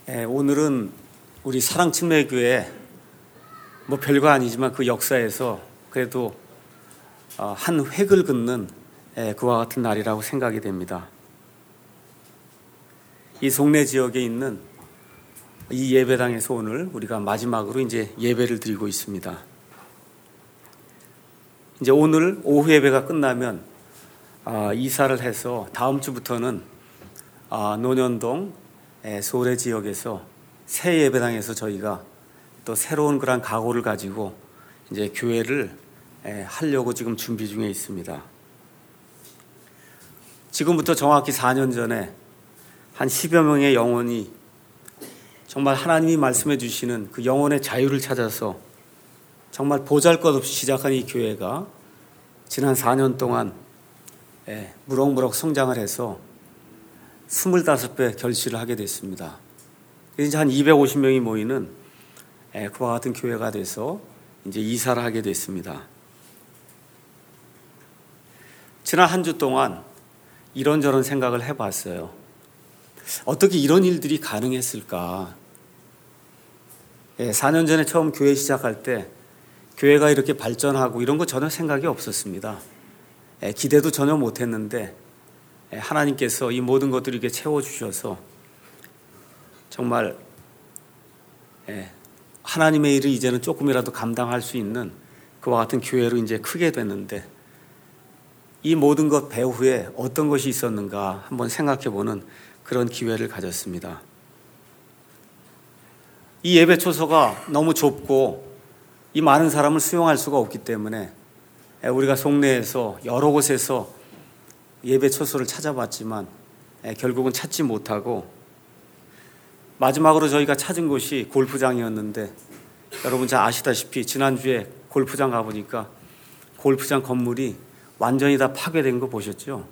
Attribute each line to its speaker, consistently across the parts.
Speaker 1: 오늘은 우리 사랑침례교회 뭐 별거 아니지만 그 역사에서 그래도 한 획을 긋는 그와 같은 날이라고 생각이 됩니다. 이 송내 지역에 있는 이 예배당에서 오늘 우리가 마지막으로 이제 예배를 드리고 있습니다. 이제 오늘 오후 예배가 끝나면 이사를 해서 다음 주부터는 논현동 소래 지역에서 새 예배당에서 저희가 또 새로운 그런 각오를 가지고 이제 교회를 하려고 지금 준비 중에 있습니다. 지금부터 정확히 4년 전에 한 10여 명의 영혼이 정말 하나님이 말씀해 주시는 그 영혼의 자유를 찾아서 정말 보잘것없이 시작한 이 교회가 지난 4년 동안 무럭무럭 성장을 해서 25배 결실을 하게 됐습니다. 이제 한 250명이 모이는 그와 같은 교회가 돼서 이제 이사를 하게 됐습니다. 지난 한 주 동안 이런저런 생각을 해봤어요. 어떻게 이런 일들이 가능했을까? 4년 전에 처음 교회 시작할 때 교회가 이렇게 발전하고 이런 거 전혀 생각이 없었습니다. 기대도 전혀 못했는데 하나님께서 이 모든 것들을 이렇게 채워주셔서 정말 하나님의 일을 이제는 조금이라도 감당할 수 있는 그와 같은 교회로 이제 크게 됐는데 이 모든 것 배후에 어떤 것이 있었는가 한번 생각해보는 그런 기회를 가졌습니다. 이 예배 초소가 너무 좁고 이 많은 사람을 수용할 수가 없기 때문에 우리가 송내에서 여러 곳에서 예배 초소를 찾아봤지만 결국은 찾지 못하고 마지막으로 저희가 찾은 곳이 골프장이었는데 여러분 잘 아시다시피 지난주에 골프장 가보니까 골프장 건물이 완전히 다 파괴된 거 보셨죠?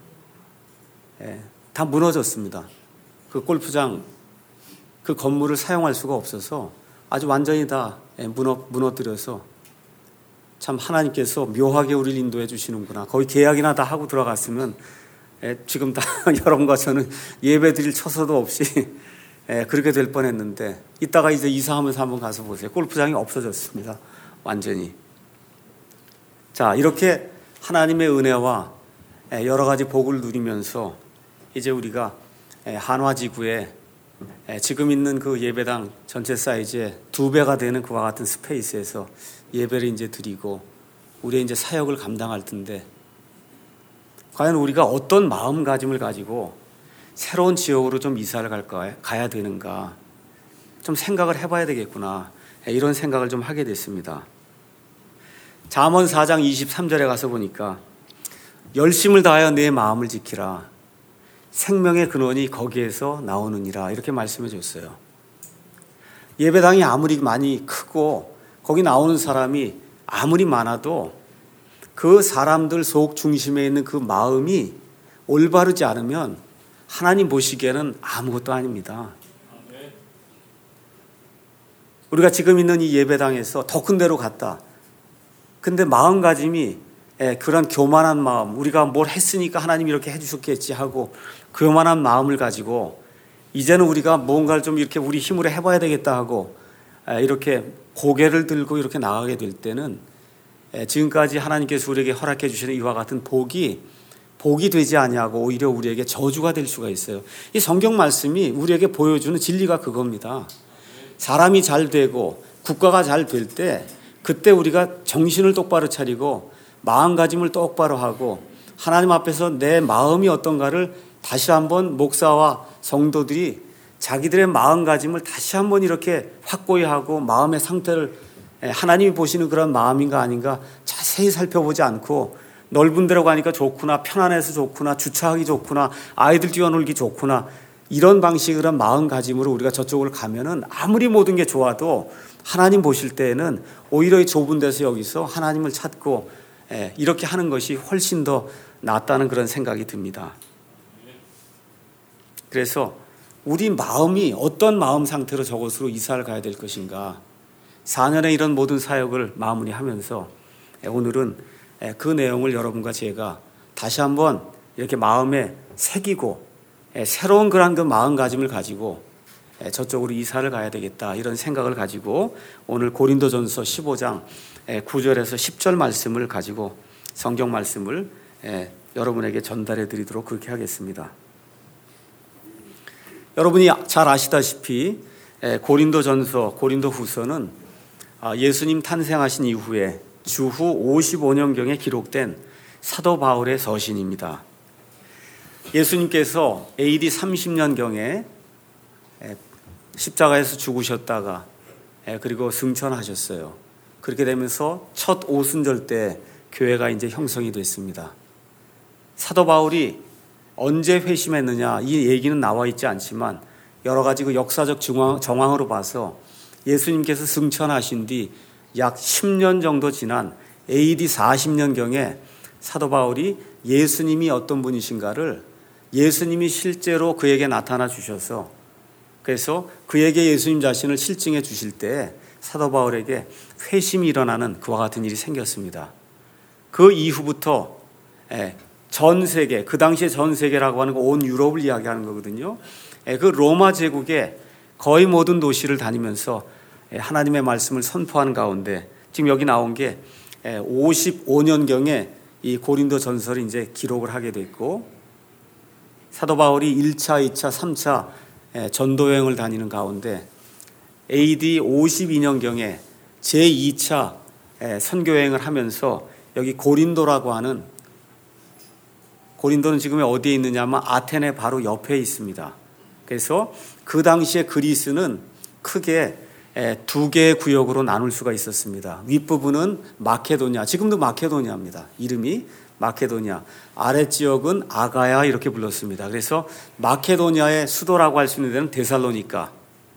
Speaker 1: 다 무너졌습니다. 그 골프장 그 건물을 사용할 수가 없어서 아주 완전히 다 무너뜨려서 참 하나님께서 묘하게 우리를 인도해 주시는구나. 거의 계약이나 다 하고 들어갔으면 지금 다 여러분과 저는 예배 드릴 처소도 없이 그렇게 될 뻔했는데 이따가 이제 이사하면서 한번 가서 보세요. 골프장이 없어졌습니다. 완전히. 자, 이렇게 하나님의 은혜와 여러 가지 복을 누리면서 이제 우리가 한화지구에 지금 있는 그 예배당 전체 사이즈의 2배가 되는 그와 같은 스페이스에서 예배를 이제 드리고 우리의 이제 사역을 감당할 텐데 과연 우리가 어떤 마음가짐을 가지고 새로운 지역으로 좀 이사를 가야 되는가 좀 생각을 해봐야 되겠구나 이런 생각을 좀 하게 됐습니다. 잠언 4장 23절에 가서 보니까 열심을 다하여 내 마음을 지키라 생명의 근원이 거기에서 나오느니라 이렇게 말씀해 줬어요. 예배당이 아무리 많이 크고 거기 나오는 사람이 아무리 많아도 그 사람들 속 중심에 있는 그 마음이 올바르지 않으면 하나님 보시기에는 아무것도 아닙니다. 우리가 지금 있는 이 예배당에서 더 큰 데로 갔다. 근데 마음가짐이 그런 교만한 마음, 우리가 뭘 했으니까 하나님이 이렇게 해주셨겠지 하고 교만한 마음을 가지고 이제는 우리가 뭔가를 좀 이렇게 우리 힘으로 해봐야 되겠다 하고 이렇게 고개를 들고 이렇게 나가게 될 때는 지금까지 하나님께서 우리에게 허락해 주시는 이와 같은 복이 되지 아니하고 오히려 우리에게 저주가 될 수가 있어요. 이 성경 말씀이 우리에게 보여주는 진리가 그겁니다. 사람이 잘 되고 국가가 잘 될 때 그때 우리가 정신을 똑바로 차리고 마음가짐을 똑바로 하고 하나님 앞에서 내 마음이 어떤가를 다시 한번 목사와 성도들이 자기들의 마음가짐을 다시 한번 이렇게 확고히 하고 마음의 상태를 하나님이 보시는 그런 마음인가 아닌가 자세히 살펴보지 않고 넓은 데로 가니까 좋구나, 편안해서 좋구나, 주차하기 좋구나, 아이들 뛰어놀기 좋구나 이런 방식의 그런 마음가짐으로 우리가 저쪽을 가면은 아무리 모든 게 좋아도 하나님 보실 때에는 오히려 이 좁은 데서 여기서 하나님을 찾고 이렇게 하는 것이 훨씬 더 낫다는 그런 생각이 듭니다. 그래서 우리 마음이 어떤 마음 상태로 저곳으로 이사를 가야 될 것인가 4년의 이런 모든 사역을 마무리하면서 오늘은 그 내용을 여러분과 제가 다시 한번 이렇게 마음에 새기고 새로운 그런 그 마음가짐을 가지고 저쪽으로 이사를 가야 되겠다 이런 생각을 가지고 오늘 고린도전서 15장 9절에서 10절 말씀을 가지고 성경 말씀을 여러분에게 전달해 드리도록 그렇게 하겠습니다. 여러분이 잘 아시다시피 고린도전서, 고린도후서는 예수님 탄생하신 이후에 주후 55년경에 기록된 사도 바울의 서신입니다. 예수님께서 AD 30년경에 십자가에서 죽으셨다가 그리고 승천하셨어요. 그렇게 되면서 첫 오순절 때 교회가 이제 형성이 됐습니다. 사도 바울이 언제 회심했느냐 이 얘기는 나와 있지 않지만 여러 가지 그 역사적 정황으로 봐서 예수님께서 승천하신 뒤 약 10년 정도 지난 AD 40년경에 사도 바울이 예수님이 어떤 분이신가를 예수님이 실제로 그에게 나타나 주셔서 그래서 그에게 예수님 자신을 실증해 주실 때 사도 바울에게 회심이 일어나는 그와 같은 일이 생겼습니다. 그 이후부터 전 세계, 그 당시에 전 세계라고 하는 거 온 유럽을 이야기하는 거거든요. 그 로마 제국의 거의 모든 도시를 다니면서 하나님의 말씀을 선포하는 가운데 지금 여기 나온 게 55년경에 이 고린도 전설이 이제 기록을 하게 됐고 사도 바울이 1차, 2차, 3차 전도 여행을 다니는 가운데 AD 52년경에 제2차 선교 여행을 하면서 여기 고린도라고 하는 고린도는 지금 어디에 있느냐 하면 아테네 바로 옆에 있습니다. 그래서 그 당시에 그리스는 크게 두 개의 구역으로 나눌 수가 있었습니다. 윗부분은 마케도냐, 지금도 마케도냐입니다. 이름이 마케도냐. 아랫지역은 아가야 이렇게 불렀습니다. 그래서 마케도냐의 수도라고 할 수 있는 데는 데살로니카,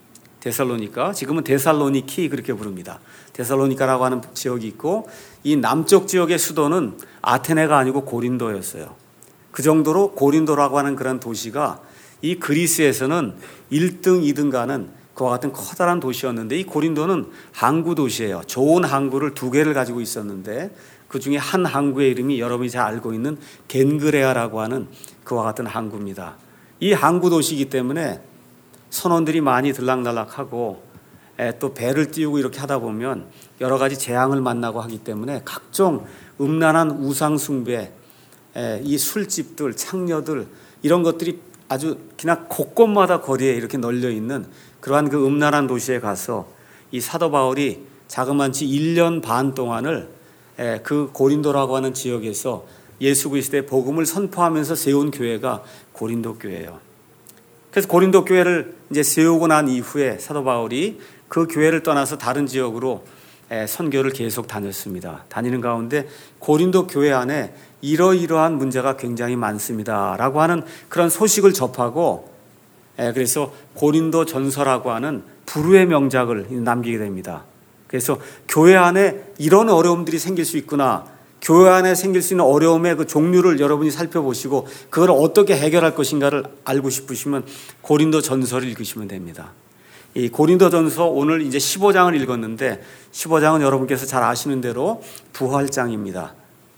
Speaker 1: 지금은 데살로니키 그렇게 부릅니다. 데살로니카라고 하는 지역이 있고 이 남쪽 지역의 수도는 아테네가 아니고 고린도였어요. 그 정도로 고린도라고 하는 그런 도시가 이 그리스에서는 1등, 2등 가는 그와 같은 커다란 도시였는데 이 고린도는 항구 도시예요. 좋은 항구를 두 개를 가지고 있었는데 그 중에 한 항구의 이름이 여러분이 잘 알고 있는 겐그레아라고 하는 그와 같은 항구입니다. 이 항구 도시이기 때문에 선원들이 많이 들락날락하고 또 배를 띄우고 이렇게 하다 보면 여러 가지 재앙을 만나고 하기 때문에 각종 음란한 우상 숭배, 이 술집들, 창녀들 이런 것들이 아주 그냥 곳곳마다 거리에 이렇게 널려 있는 그러한 그 음란한 도시에 가서 이 사도 바울이 자그만치 1년 반 동안을 그 고린도라고 하는 지역에서 예수 그리스도의 복음을 선포하면서 세운 교회가 고린도 교회예요. 그래서 고린도 교회를 이제 세우고 난 이후에 사도 바울이 그 교회를 떠나서 다른 지역으로 선교를 계속 다녔습니다. 다니는 가운데 고린도 교회 안에 이러이러한 문제가 굉장히 많습니다라고 하는 그런 소식을 접하고 그래서 고린도 전서라고 하는 불후의 명작을 남기게 됩니다. 그래서 교회 안에 이런 어려움들이 생길 수 있구나. 교회 안에 생길 수 있는 어려움의 그 종류를 여러분이 살펴보시고 그걸 어떻게 해결할 것인가를 알고 싶으시면 고린도 전서를 읽으시면 됩니다. 이 고린도 전서 오늘 이제 15장을 읽었는데 15장은 여러분께서 잘 아시는 대로 부활장입니다.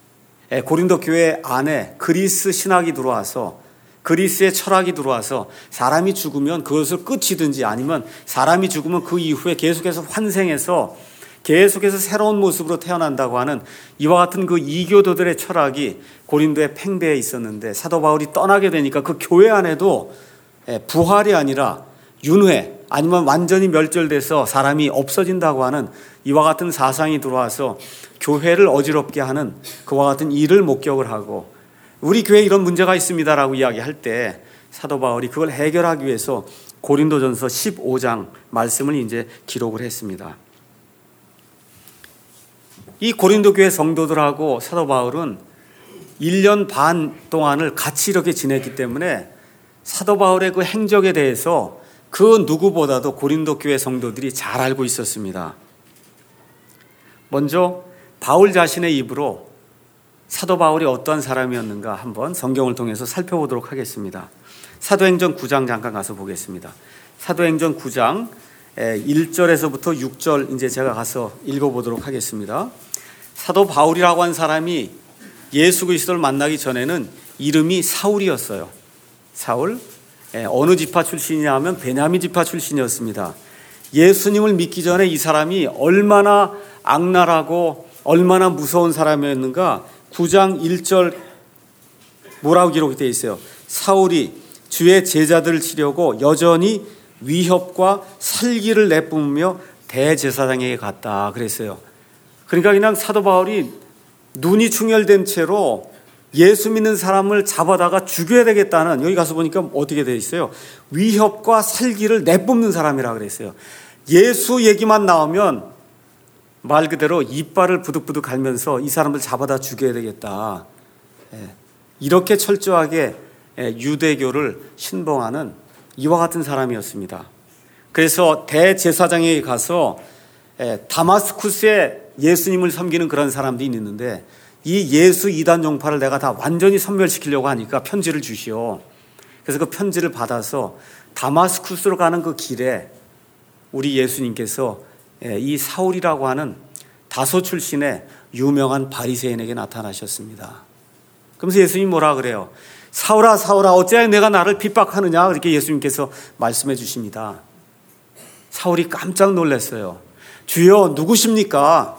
Speaker 1: 고린도 교회 안에 그리스 신학이 들어와서 그리스의 철학이 들어와서 사람이 죽으면 그것을 끝이든지 아니면 사람이 죽으면 그 이후에 계속해서 환생해서 계속해서 새로운 모습으로 태어난다고 하는 이와 같은 그 이교도들의 철학이 고린도에 팽배해 있었는데 사도 바울이 떠나게 되니까 그 교회 안에도 부활이 아니라 윤회 아니면 완전히 멸절돼서 사람이 없어진다고 하는 이와 같은 사상이 들어와서 교회를 어지럽게 하는 그와 같은 일을 목격을 하고 우리 교회에 이런 문제가 있습니다라고 이야기할 때 사도 바울이 그걸 해결하기 위해서 고린도전서 15장 말씀을 이제 기록을 했습니다. 이 고린도 교회 성도들하고 사도 바울은 1년 반 동안을 같이 이렇게 지냈기 때문에 사도 바울의 그 행적에 대해서 그 누구보다도 고린도 교회 성도들이 잘 알고 있었습니다. 먼저 바울 자신의 입으로 사도 바울이 어떠한 사람이었는가 한번 성경을 통해서 살펴보도록 하겠습니다. 사도행전 9장 잠깐 가서 보겠습니다. 사도행전 9장 1절에서부터 6절 이제 제가 가서 읽어보도록 하겠습니다. 사도 바울이라고 한 사람이 예수 그리스도를 만나기 전에는 이름이 사울이었어요. 사울. 어느 지파 출신이냐 하면 베냐민 지파 출신이었습니다. 예수님을 믿기 전에 이 사람이 얼마나 악랄하고 얼마나 무서운 사람이었는가. 9장 1절 뭐라고 기록되어 있어요? 사울이 주의 제자들을 치려고 여전히 위협과 살기를 내뿜으며 대제사장에게 갔다 그랬어요. 그러니까 그냥 사도 바울이 눈이 충혈된 채로 예수 믿는 사람을 잡아다가 죽여야 되겠다는, 여기 가서 보니까 어떻게 되어 있어요? 위협과 살기를 내뿜는 사람이라 그랬어요. 예수 얘기만 나오면 말 그대로 이빨을 부득부득 갈면서 이 사람들 잡아다 죽여야 되겠다. 이렇게 철저하게 유대교를 신봉하는 이와 같은 사람이었습니다. 그래서 대제사장에게 가서 다마스쿠스에 예수님을 섬기는 그런 사람들이 있는데 이 예수 이단 종파를 내가 다 완전히 섬멸시키려고 하니까 편지를 주시오. 그래서 그 편지를 받아서 다마스쿠스로 가는 그 길에 우리 예수님께서 이 사울이라고 하는 다소 출신의 유명한 바리새인에게 나타나셨습니다. 그러면서 예수님이 뭐라 그래요? 사울아 사울아 어찌하여 내가 나를 핍박하느냐, 그렇게 예수님께서 말씀해 주십니다. 사울이 깜짝 놀랐어요. 주여 누구십니까?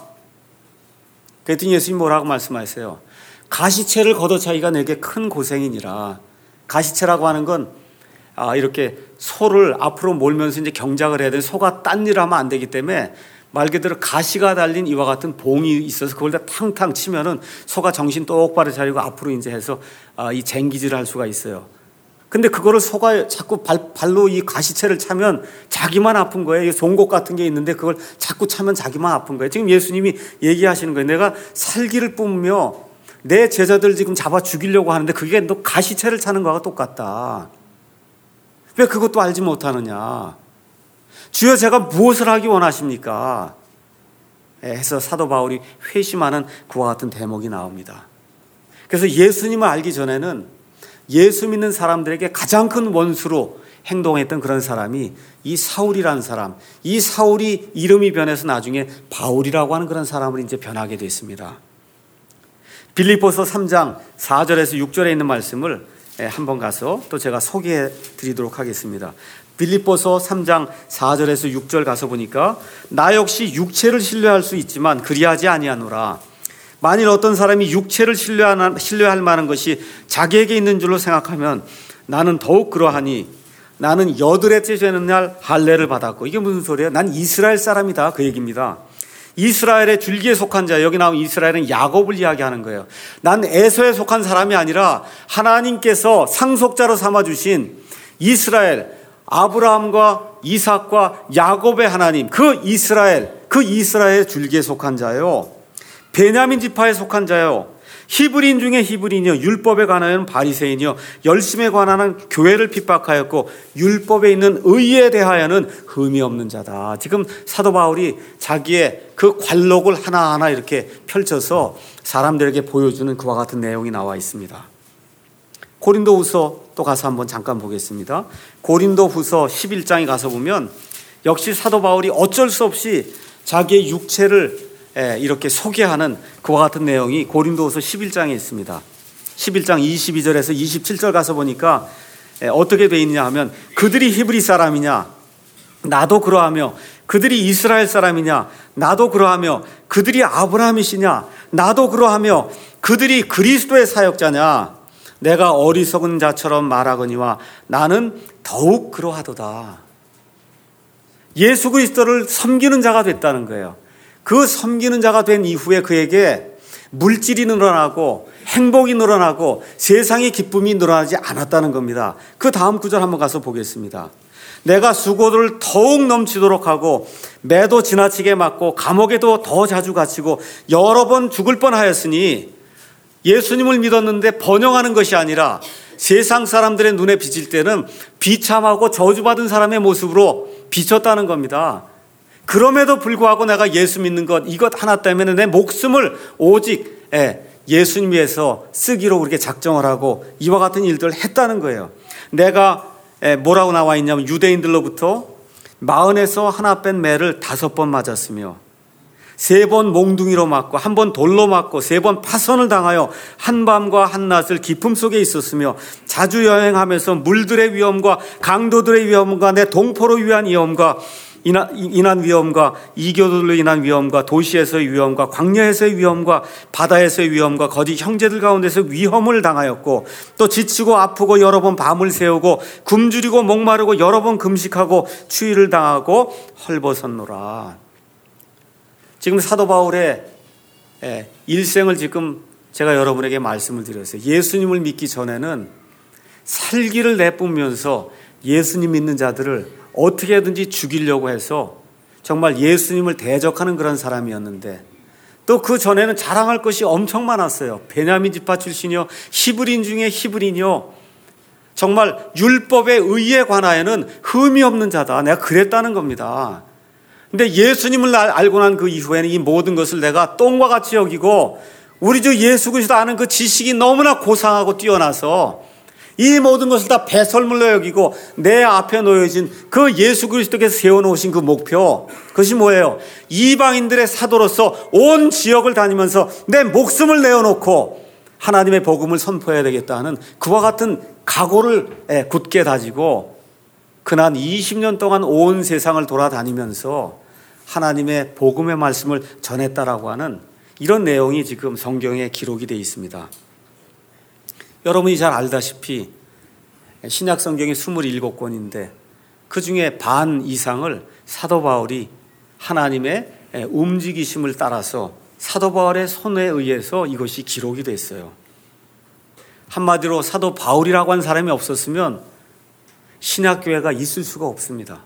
Speaker 1: 그랬더니 예수님이 뭐라고 말씀하셨어요? 가시채를 걷어차기가 내게 큰 고생이니라. 가시채라고 하는 건 이렇게 소를 앞으로 몰면서 이제 경작을 해야 되는, 소가 딴 일을 하면 안 되기 때문에 말 그대로 가시가 달린 이와 같은 봉이 있어서 그걸 다 탕탕 치면은 소가 정신 똑바로 차리고 앞으로 이제 해서 이 쟁기질을 할 수가 있어요. 근데 그거를 소가 자꾸 발로 이 가시채를 차면 자기만 아픈 거예요. 송곳 같은 게 있는데 그걸 자꾸 차면 자기만 아픈 거예요. 지금 예수님이 얘기하시는 거예요. 내가 살기를 뿜으며 내 제자들 지금 잡아 죽이려고 하는데 그게 너 가시채를 차는 거와 똑같다. 왜 그것도 알지 못하느냐? 주여 제가 무엇을 하기 원하십니까? 해서 사도 바울이 회심하는 그와 같은 대목이 나옵니다. 그래서 예수님을 알기 전에는 예수 믿는 사람들에게 가장 큰 원수로 행동했던 그런 사람이 이 사울이라는 사람, 이 사울이 이름이 변해서 나중에 바울이라고 하는 그런 사람으로 이제 변하게 됐습니다. 빌립보서 3장 4절에서 6절에 있는 말씀을 한번 가서 또 제가 소개해 드리도록 하겠습니다. 빌립보서 3장 4절에서 6절 가서 보니까 나 역시 육체를 신뢰할 수 있지만 그리하지 아니하노라. 만일 어떤 사람이 육체를 신뢰할 만한 것이 자기에게 있는 줄로 생각하면 나는 더욱 그러하니 나는 여드렛째 되는 날 할례를 받았고. 이게 무슨 소리예요? 난 이스라엘 사람이다, 그 얘기입니다. 이스라엘의 줄기에 속한 자, 여기 나온 이스라엘은 야곱을 이야기하는 거예요. 난 에서에 속한 사람이 아니라 하나님께서 상속자로 삼아주신 이스라엘, 아브라함과 이삭과 야곱의 하나님, 그 이스라엘 줄기에 속한 자요. 베냐민 지파에 속한 자요. 히브리인 중에 히브리인이요. 율법에 관하여는 바리새인이요. 열심에 관하여는 교회를 핍박하였고 율법에 있는 의에 대하여는 흠이 없는 자다. 지금 사도 바울이 자기의 그 관록을 하나하나 이렇게 펼쳐서 사람들에게 보여주는 그와 같은 내용이 나와 있습니다. 고린도후서 또 가서 한번 잠깐 보겠습니다. 고린도후서 11장에 가서 보면 역시 사도 바울이 어쩔 수 없이 자기의 육체를 이렇게 소개하는 그와 같은 내용이 고린도후서 11장에 있습니다. 11장 22절에서 27절 가서 보니까 어떻게 돼 있냐 하면 그들이 히브리 사람이냐 나도 그러하며 그들이 이스라엘 사람이냐 나도 그러하며 그들이 아브라함이시냐 나도 그러하며 그들이 그리스도의 사역자냐 내가 어리석은 자처럼 말하거니와 나는 더욱 그러하도다. 예수 그리스도를 섬기는 자가 됐다는 거예요. 그 섬기는 자가 된 이후에 그에게 물질이 늘어나고 행복이 늘어나고 세상의 기쁨이 늘어나지 않았다는 겁니다. 그 다음 구절 한번 가서 보겠습니다. 내가 수고를 더욱 넘치도록 하고 매도 지나치게 맞고 감옥에도 더 자주 갇히고 여러 번 죽을 뻔하였으니 예수님을 믿었는데 번영하는 것이 아니라 세상 사람들의 눈에 비칠 때는 비참하고 저주받은 사람의 모습으로 비쳤다는 겁니다. 그럼에도 불구하고 내가 예수 믿는 것 이것 하나 때문에 내 목숨을 오직 예수님 위해서 쓰기로 그렇게 작정을 하고 이와 같은 일들을 했다는 거예요. 내가 뭐라고 나와 있냐면 유대인들로부터 40에서 하나 뺀 매를 5번 맞았으며 3번 몽둥이로 맞고 1번 돌로 맞고 3번 파선을 당하여 한밤과 한낮을 기품 속에 있었으며 자주 여행하면서 물들의 위험과 강도들의 위험과 내 동포로 위한 위험과 인한 위험과 이교도들로 인한 위험과 도시에서의 위험과 광야에서의 위험과 바다에서의 위험과 거짓 형제들 가운데서 위험을 당하였고 또 지치고 아프고 여러 번 밤을 새우고 굶주리고 목마르고 여러 번 금식하고 추위를 당하고 헐벗었노라. 지금 사도 바울의 일생을 지금 제가 여러분에게 말씀을 드렸어요. 예수님을 믿기 전에는 살기를 내뿜으면서 예수님 믿는 자들을 어떻게든지 죽이려고 해서 정말 예수님을 대적하는 그런 사람이었는데 또 그 전에는 자랑할 것이 엄청 많았어요. 베냐민 지파 출신이요, 히브리인 중에 히브리인이요, 정말 율법의 의에 관하여는 흠이 없는 자다, 내가 그랬다는 겁니다. 근데 예수님을 알고 난 그 이후에는 이 모든 것을 내가 똥과 같이 여기고 우리 주 예수 그리스도 아는 그 지식이 너무나 고상하고 뛰어나서 이 모든 것을 다 배설물로 여기고 내 앞에 놓여진 그 예수 그리스도께서 세워놓으신 그 목표, 그것이 뭐예요? 이방인들의 사도로서 온 지역을 다니면서 내 목숨을 내어놓고 하나님의 복음을 선포해야 되겠다는 그와 같은 각오를 굳게 다지고 그난 20년 동안 온 세상을 돌아다니면서 하나님의 복음의 말씀을 전했다라고 하는 이런 내용이 지금 성경에 기록이 되어 있습니다. 여러분이 잘 알다시피 신약 성경이 27권인데 그 중에 반 이상을 사도 바울이 하나님의 움직이심을 따라서 사도 바울의 손에 의해서 이것이 기록이 됐어요. 한마디로 사도 바울이라고 한 사람이 없었으면 신약교회가 있을 수가 없습니다.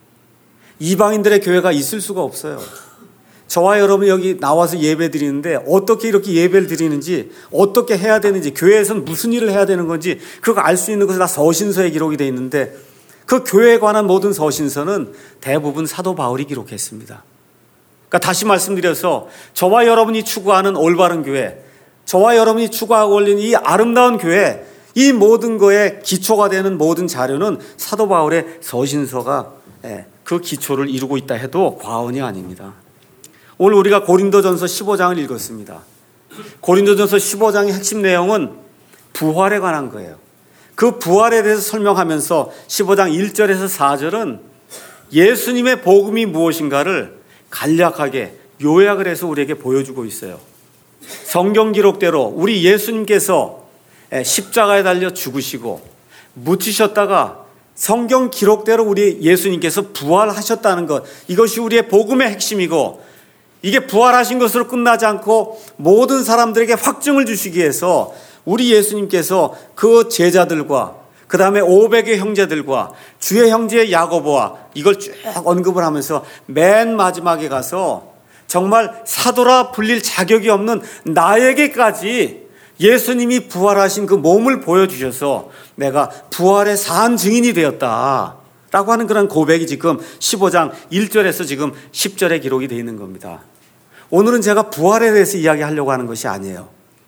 Speaker 1: 이방인들의 교회가 있을 수가 없어요. 저와 여러분이 여기 나와서 예배 드리는데 어떻게 이렇게 예배를 드리는지, 어떻게 해야 되는지, 교회에서는 무슨 일을 해야 되는 건지 그거 알 수 있는 것은 다 서신서에 기록이 되어 있는데 그 교회에 관한 모든 서신서는 대부분 사도 바울이 기록했습니다. 그러니까 다시 말씀드려서 저와 여러분이 추구하는 올바른 교회, 저와 여러분이 추구하고 올리는 이 아름다운 교회, 이 모든 거에 기초가 되는 모든 자료는 사도 바울의 서신서가 그 기초를 이루고 있다 해도 과언이 아닙니다. 오늘 우리가 고린도전서 15장을 읽었습니다. 고린도전서 15장의 핵심 내용은 부활에 관한 거예요. 그 부활에 대해서 설명하면서 15장 1절에서 4절은 예수님의 복음이 무엇인가를 간략하게 요약을 해서 우리에게 보여주고 있어요. 성경 기록대로 우리 예수님께서 십자가에 달려 죽으시고 묻히셨다가 성경 기록대로 우리 예수님께서 부활하셨다는 것, 이것이 우리의 복음의 핵심이고, 이게 부활하신 것으로 끝나지 않고 모든 사람들에게 확증을 주시기 위해서 우리 예수님께서 그 제자들과 그 다음에 500의 형제들과 주의 형제 야고보와 이걸 쭉 언급을 하면서 맨 마지막에 가서 정말 사도라 불릴 자격이 없는 나에게까지 예수님이 부활하신 그 몸을 보여주셔서 내가 부활의 사한 증인이 되었다 라고 하는 그런 고백이 지금 15장 1절에서 지금 10절에 기록이 되어 있는 겁니다. 오늘은 제가 부활에 대해서 이야기하려고 하는 것이 아니에요.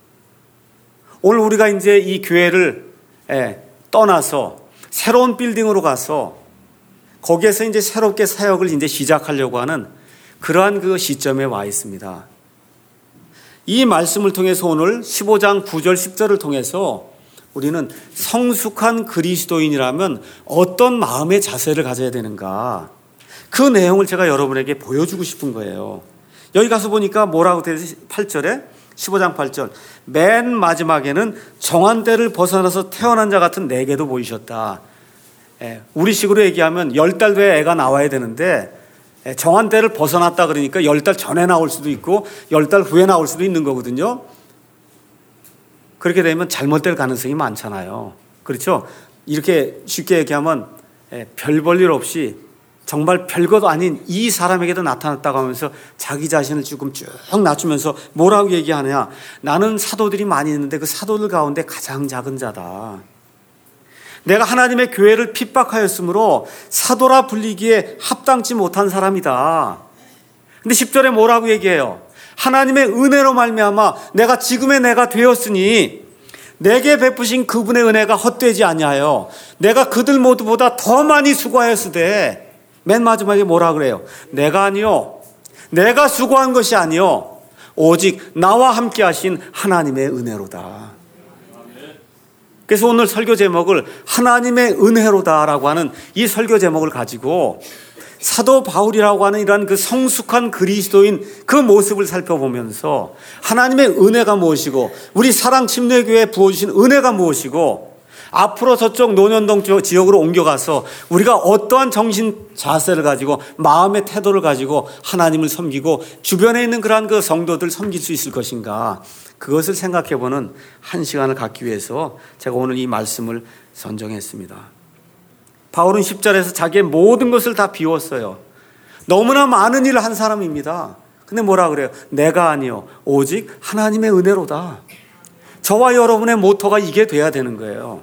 Speaker 1: 오늘 우리가 이제 이 교회를 떠나서 새로운 빌딩으로 가서 거기에서 이제 새롭게 사역을 이제 시작하려고 하는 그러한 그 시점에 와 있습니다. 이 말씀을 통해서 오늘 15장 9절 10절을 통해서 우리는 성숙한 그리스도인이라면 어떤 마음의 자세를 가져야 되는가, 그 내용을 제가 여러분에게 보여주고 싶은 거예요. 여기 가서 보니까 뭐라고 되어 있어요? 8절에 15장 8절 맨 마지막에는 정한 때를 벗어나서 태어난 자 같은 내게도 보이셨다. 우리식으로 얘기하면 10달 뒤에 애가 나와야 되는데 정한 때를 벗어났다 그러니까 10달 전에 나올 수도 있고 10달 후에 나올 수도 있는 거거든요. 그렇게 되면 잘못될 가능성이 많잖아요. 그렇죠? 이렇게 쉽게 얘기하면 별 볼 일 없이 정말 별것도 아닌 이 사람에게도 나타났다고 하면서 자기 자신을 조금 쭉 낮추면서 뭐라고 얘기하느냐, 나는 사도들이 많이 있는데 그 사도들 가운데 가장 작은 자다. 내가 하나님의 교회를 핍박하였으므로 사도라 불리기에 합당치 못한 사람이다. 근데 10절에 뭐라고 얘기해요? 하나님의 은혜로 말미암아 내가 지금의 내가 되었으니 내게 베푸신 그분의 은혜가 헛되지 아니하여 내가 그들 모두보다 더 많이 수고하였으되, 맨 마지막에 뭐라 그래요? 내가 아니요 내가 수고한 것이 아니요 오직 나와 함께 하신 하나님의 은혜로다. 그래서 오늘 설교 제목을 하나님의 은혜로다라고 하는 이 설교 제목을 가지고 사도 바울이라고 하는 이런 그 성숙한 그리스도인 그 모습을 살펴보면서 하나님의 은혜가 무엇이고 우리 사랑 침례교회에 부어주신 은혜가 무엇이고 앞으로 저쪽 논현동 지역으로 옮겨가서 우리가 어떠한 정신 자세를 가지고 마음의 태도를 가지고 하나님을 섬기고 주변에 있는 그러한 그 성도들 섬길 수 있을 것인가, 그것을 생각해보는 한 시간을 갖기 위해서 제가 오늘 이 말씀을 선정했습니다. 바울은 10절에서 자기의 모든 것을 다 비웠어요. 너무나 많은 일을 한 사람입니다. 근데 뭐라 그래요? 내가 아니요 오직 하나님의 은혜로다. 저와 여러분의 모토가 이게 돼야 되는 거예요.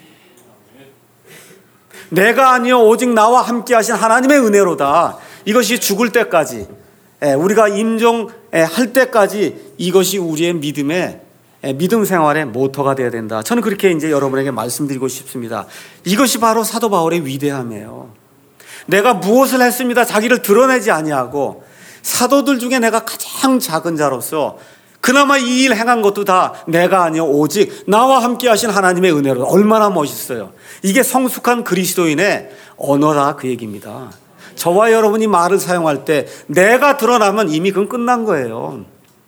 Speaker 1: 내가 아니요 오직 나와 함께 하신 하나님의 은혜로다. 이것이 죽을 때까지, 우리가 임종할 때까지 이것이 우리의 믿음 생활의 모토가 되어야 된다. 저는 그렇게 이제 여러분에게 말씀드리고 싶습니다. 이것이 바로 사도 바울의 위대함이에요. 내가 무엇을 했습니다 자기를 드러내지 아니하고 사도들 중에 내가 가장 작은 자로서 그나마 이 일 행한 것도 다 내가 아니요 오직 나와 함께 하신 하나님의 은혜로. 얼마나 멋있어요. 이게 성숙한 그리스도인의 언어다, 그 얘기입니다. 저와 여러분이 말을 사용할 때 내가 드러나면 이미 그건 끝난 거예요.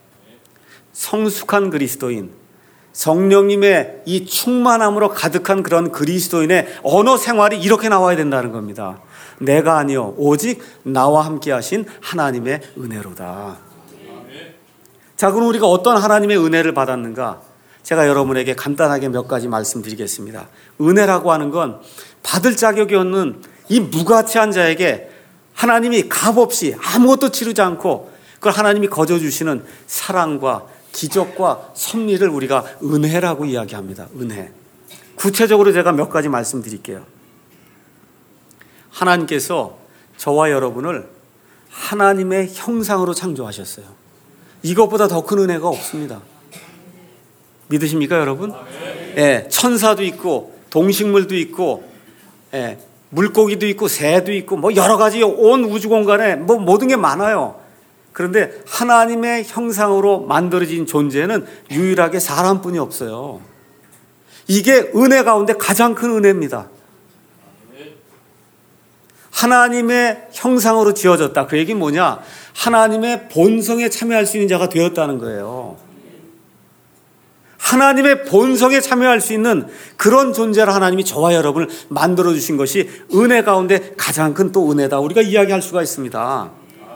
Speaker 1: 성숙한 그리스도인, 성령님의 이 충만함으로 가득한 그런 그리스도인의 언어 생활이 이렇게 나와야 된다는 겁니다. 내가 아니요 오직 나와 함께 하신 하나님의 은혜로다. 자, 그럼 우리가 어떤 하나님의 은혜를 받았는가? 제가 여러분에게 간단하게 몇 가지 말씀드리겠습니다. 은혜라고 하는 건 받을 자격이 없는 이 무가치한 자에게 하나님이 값없이 아무것도 치르지 않고 그걸 하나님이 거저 주시는 사랑과 기적과 섭리를 우리가 은혜라고 이야기합니다. 은혜. 구체적으로 제가 몇 가지 말씀드릴게요. 하나님께서 저와 여러분을 하나님의 형상으로 창조하셨어요. 이것보다 더 큰 은혜가 없습니다. 믿으십니까, 여러분? 천사도 있고 동식물도 있고 물고기도 있고 새도 있고 뭐 여러 가지 온 우주 공간에 뭐 모든 게 많아요. 그런데 하나님의 형상으로 만들어진 존재는 유일하게 사람뿐이 없어요. 이게 은혜 가운데 가장 큰 은혜입니다. 하나님의 형상으로 지어졌다. 그 얘기는 뭐냐? 하나님의 본성에 참여할 수 있는 자가 되었다는 거예요. 하나님의 본성에 참여할 수 있는 그런 존재를 하나님이 저와 여러분을 만들어주신 것이 은혜 가운데 가장 큰 또 은혜다. 우리가 이야기할 수가 있습니다.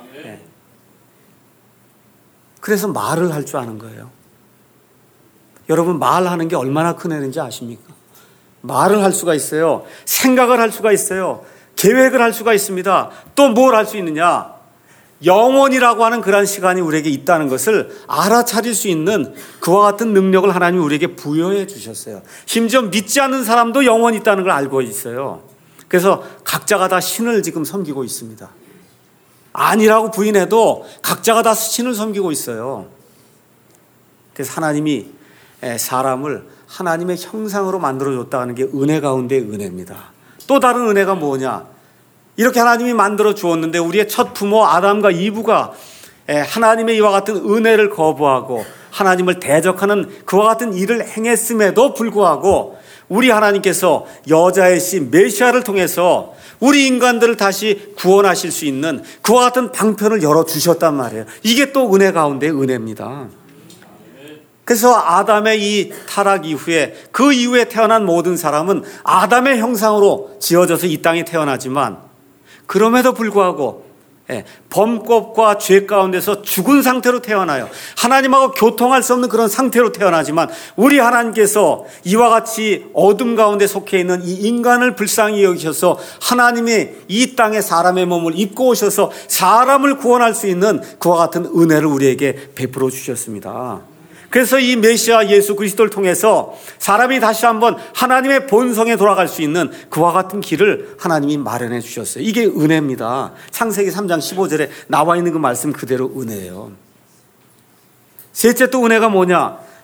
Speaker 1: 그래서 말을 할 줄 아는 거예요. 여러분, 말하는 게 얼마나 큰 은혜인지 아십니까? 말을 할 수가 있어요. 생각을 할 수가 있어요. 계획을 할 수가 있습니다. 또 뭘 할 수 있느냐? 영혼이라고 하는 그런 시간이 우리에게 있다는 것을 알아차릴 수 있는 그와 같은 능력을 하나님이 우리에게 부여해 주셨어요. 심지어 믿지 않는 사람도 영혼이 있다는 걸 알고 있어요. 그래서 각자가 다 신을 지금 섬기고 있습니다. 아니라고 부인해도 각자가 다 신을 섬기고 있어요. 그래서 하나님이 사람을 하나님의 형상으로 만들어줬다는 게 은혜 가운데 은혜입니다. 또 다른 은혜가 뭐냐? 이렇게 하나님이 만들어 주었는데 우리의 첫 부모 아담과 이브가 하나님의 이와 같은 은혜를 거부하고 하나님을 대적하는 그와 같은 일을 행했음에도 불구하고 우리 하나님께서 여자의 씨 메시아를 통해서 우리 인간들을 다시 구원하실 수 있는 그와 같은 방편을 열어주셨단 말이에요. 이게 또 은혜 가운데 은혜입니다. 그래서 아담의 이 타락 이후에 그 이후에 태어난 모든 사람은 아담의 형상으로 지어져서 이 땅에 태어나지만 그럼에도 불구하고 범법과 죄 가운데서 죽은 상태로 태어나요. 하나님하고 교통할 수 없는 그런 상태로 태어나지만 우리 하나님께서 이와 같이 어둠 가운데 속해 있는 이 인간을 불쌍히 여기셔서 하나님이 이 땅에 사람의 몸을 입고 오셔서 사람을 구원할 수 있는 그와 같은 은혜를 우리에게 베풀어 주셨습니다. 그래서 이 메시아 예수 그리스도를 통해서 사람이 다시 한번 하나님의 본성에 돌아갈 수 있는 그와 같은 길을 하나님이 마련해 주셨어요. 이게 은혜입니다. 창세기 3장 15절에 나와 있는 그 말씀 그대로 은혜예요. 셋째 또 은혜가 뭐냐?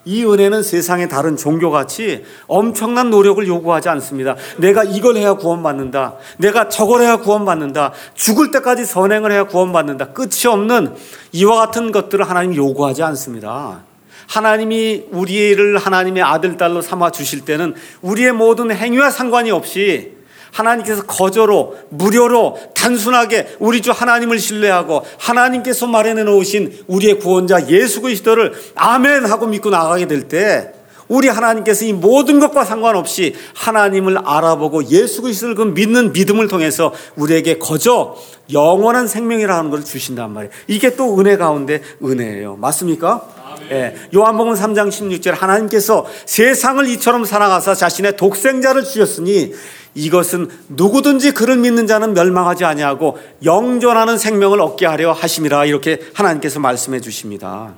Speaker 1: 이 은혜는 세상의 다른 종교같이 엄청난 노력을 요구하지 않습니다. 내가 이걸 해야 구원받는다. 내가 저걸 해야 구원받는다. 죽을 때까지 선행을 해야 구원받는다. 끝이 없는 이와 같은 것들을 하나님이 요구하지 않습니다. 하나님이 우리를 하나님의 아들, 딸로 삼아 주실 때는 우리의 모든 행위와 상관이 없이 하나님께서 거저로, 무료로, 단순하게 우리 주 하나님을 신뢰하고 하나님께서 마련해 놓으신 우리의 구원자 예수 그리스도를 아멘 하고 믿고 나가게 될 때 우리 하나님께서 이 모든 것과 상관없이 하나님을 알아보고 예수 그리스도를 그 믿는 믿음을 통해서 우리에게 거저 영원한 생명이라는 걸 주신단 말이에요. 이게 또 은혜 가운데 은혜예요. 맞습니까? 예, 요한복음 3장 16절 하나님께서 세상을 이처럼 사랑하사 자신의 독생자를 주셨으니 이것은 누구든지 그를 믿는 자는 멸망하지 아니하고 영존하는 생명을 얻게 하려 하심이라 이렇게 하나님께서 말씀해 주십니다.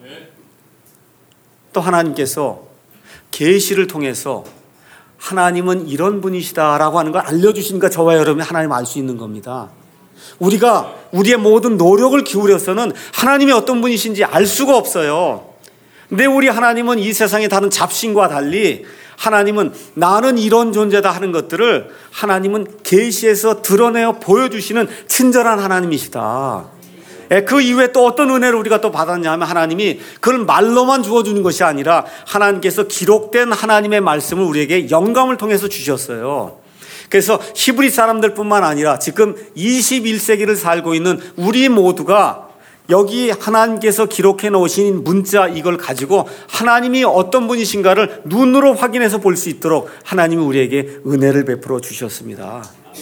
Speaker 1: 또 하나님께서 계시를 통해서 하나님은 이런 분이시다라고 하는 걸 알려주시니까 저와 여러분이 하나님 알 수 있는 겁니다. 우리가 우리의 모든 노력을 기울여서는 하나님이 어떤 분이신지 알 수가 없어요. 근데 우리 하나님은 이 세상의 다른 잡신과 달리 하나님은 나는 이런 존재다 하는 것들을 하나님은 계시에서 드러내어 보여주시는 친절한 하나님이시다. 그 이후에 또 어떤 은혜를 우리가 또 받았냐 하면 하나님이 그걸 말로만 주어주는 것이 아니라 하나님께서 기록된 하나님의 말씀을 우리에게 영감을 통해서 주셨어요. 그래서 히브리 사람들뿐만 아니라 지금 21세기를 살고 있는 우리 모두가 여기 하나님께서 기록해 놓으신 문자 이걸 가지고 하나님이 어떤 분이신가를 눈으로 확인해서 볼 수 있도록 하나님이 우리에게 은혜를 베풀어 주셨습니다.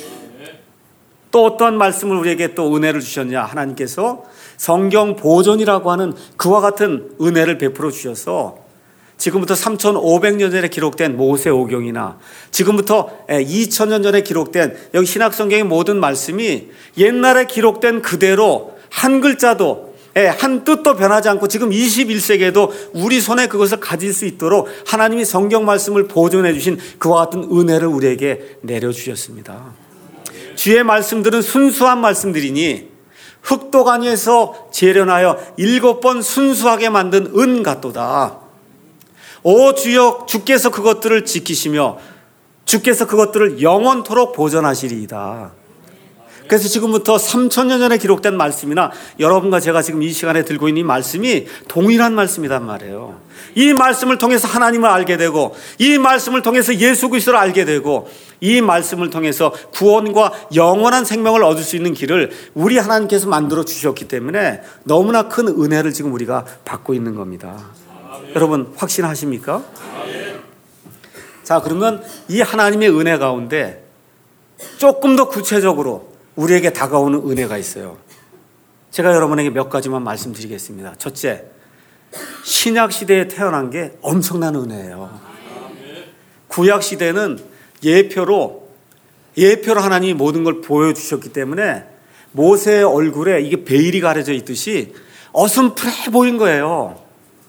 Speaker 1: 또 어떠한 말씀을 우리에게 또 은혜를 주셨냐? 하나님께서 성경 보존이라고 하는 그와 같은 은혜를 베풀어 주셔서 지금부터 3,500년 전에 기록된 모세오경이나 지금부터 2,000년 전에 기록된 여기 신약성경의 모든 말씀이 옛날에 기록된 그대로 한 글자도 한 뜻도 변하지 않고 지금 21세기에도 우리 손에 그것을 가질 수 있도록 하나님이 성경 말씀을 보존해 주신 그와 같은 은혜를 우리에게 내려주셨습니다. 주의 말씀들은 순수한 말씀들이니 흙도가니에서 재련하여 7번 순수하게 만든 은 같도다. 오 주여 주께서 그것들을 지키시며 주께서 그것들을 영원토록 보존하시리이다. 그래서 지금부터 3,000년 전에 기록된 말씀이나 여러분과 제가 지금 이 시간에 들고 있는 이 말씀이 동일한 말씀이란 말이에요. 이 말씀을 통해서 하나님을 알게 되고 이 말씀을 통해서 예수 그리스도를 알게 되고 이 말씀을 통해서 구원과 영원한 생명을 얻을 수 있는 길을 우리 하나님께서 만들어 주셨기 때문에 너무나 큰 은혜를 지금 우리가 받고 있는 겁니다. 여러분 확신하십니까? 자, 그러면 이 하나님의 은혜 가운데 조금 더 구체적으로 우리에게 다가오는 은혜가 있어요. 제가 여러분에게 몇 가지만 말씀드리겠습니다. 첫째, 신약시대에 태어난 게 엄청난 은혜예요. 구약시대는 예표로 하나님이 모든 걸 보여주셨기 때문에 모세의 얼굴에 이게 베일이 가려져 있듯이 어슴푸레 보인 거예요.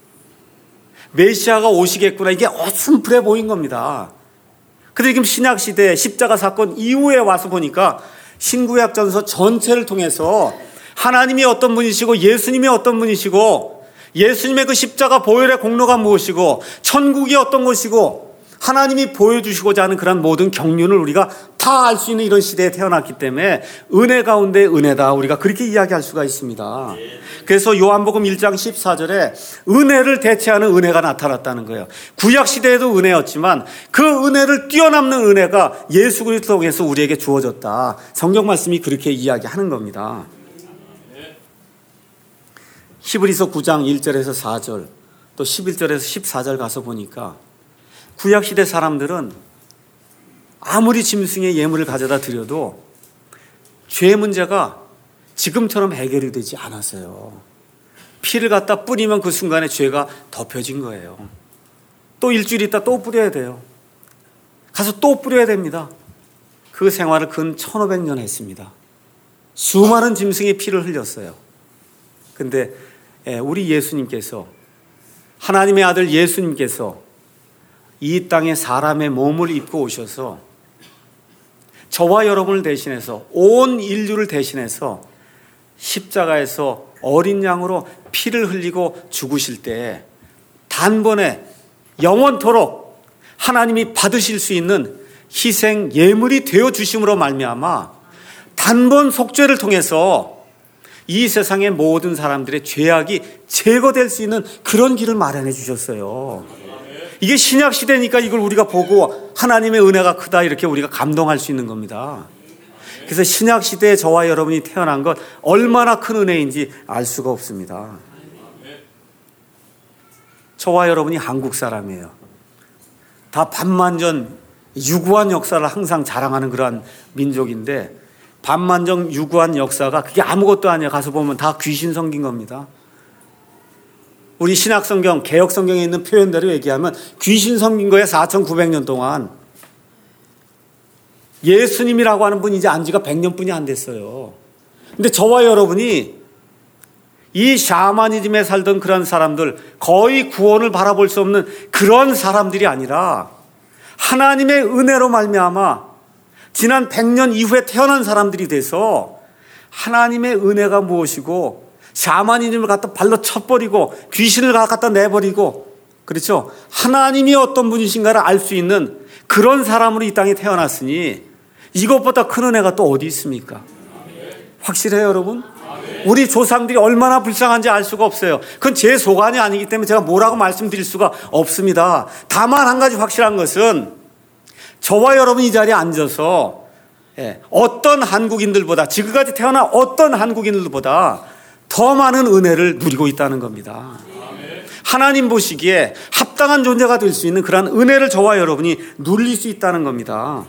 Speaker 1: 메시아가 오시겠구나, 이게 어슴푸레 보인 겁니다. 근데 지금 신약시대 십자가 사건 이후에 와서 보니까 신구약전서 전체를 통해서 하나님이 어떤 분이시고 예수님이 어떤 분이시고 예수님의 그 십자가 보혈의 공로가 무엇이고 천국이 어떤 것이고 하나님이 보여주시고자 하는 그런 모든 경륜을 우리가 다 알 수 있는 이런 시대에 태어났기 때문에 은혜 가운데 은혜다, 우리가 그렇게 이야기할 수가 있습니다. 그래서 요한복음 1장 14절에 은혜를 대체하는 은혜가 나타났다는 거예요. 구약시대에도 은혜였지만 그 은혜를 뛰어넘는 은혜가 예수 그리스도 통해서 우리에게 주어졌다. 성경 말씀이 그렇게 이야기하는 겁니다. 히브리서 9장 1절에서 4절 또 11절에서 14절 가서 보니까 구약시대 사람들은 아무리 짐승의 예물을 가져다 드려도 죄 문제가 지금처럼 해결이 되지 않았어요. 피를 갖다 뿌리면 그 순간에 죄가 덮여진 거예요. 또 일주일 있다 또 뿌려야 돼요. 가서 또 뿌려야 됩니다. 그 생활을 근 1500년 했습니다. 수많은 짐승의 피를 흘렸어요. 근데 우리 예수님께서, 하나님의 아들 예수님께서 이 땅에 사람의 몸을 입고 오셔서 저와 여러분을 대신해서 온 인류를 대신해서 십자가에서 어린 양으로 피를 흘리고 죽으실 때 단번에 영원토록 하나님이 받으실 수 있는 희생 예물이 되어 주심으로 말미암아 단번 속죄를 통해서 이 세상의 모든 사람들의 죄악이 제거될 수 있는 그런 길을 마련해 주셨어요. 이게 신약 시대니까 이걸 우리가 보고 하나님의 은혜가 크다 이렇게 우리가 감동할 수 있는 겁니다. 그래서 신약 시대에 저와 여러분이 태어난 것 얼마나 큰 은혜인지 알 수가 없습니다. 저와 여러분이 한국 사람이에요. 다 반만전 유구한 역사를 항상 자랑하는 그러한 민족인데 반만전 유구한 역사가 그게 아무것도 아니에요. 가서 보면 다 귀신 섬긴 겁니다. 우리 신약성경, 개혁성경에 있는 표현대로 얘기하면 귀신 섬긴 거에 4,900년 동안 예수님이라고 하는 분이 이제 안지가 100년뿐이 안 됐어요. 근데 저와 여러분이 이 샤머니즘에 살던 그런 사람들, 거의 구원을 바라볼 수 없는 그런 사람들이 아니라 하나님의 은혜로 말미암아 지난 100년 이후에 태어난 사람들이 돼서 하나님의 은혜가 무엇이고 샤머니즘을 갖다 발로 쳐버리고 귀신을 갖다 내버리고, 그렇죠? 하나님이 어떤 분이신가를 알 수 있는 그런 사람으로 이 땅에 태어났으니 이것보다 큰 은혜가 또 어디 있습니까? 확실해요, 여러분? 우리 조상들이 얼마나 불쌍한지 알 수가 없어요. 그건 제 소관이 아니기 때문에 제가 뭐라고 말씀드릴 수가 없습니다. 다만 한 가지 확실한 것은 저와 여러분이 이 자리에 앉아서 어떤 한국인들보다, 지금까지 태어난 어떤 한국인들보다 더 많은 은혜를 누리고 있다는 겁니다. 하나님 보시기에 합당한 존재가 될 수 있는 그러한 은혜를 저와 여러분이 누릴 수 있다는 겁니다.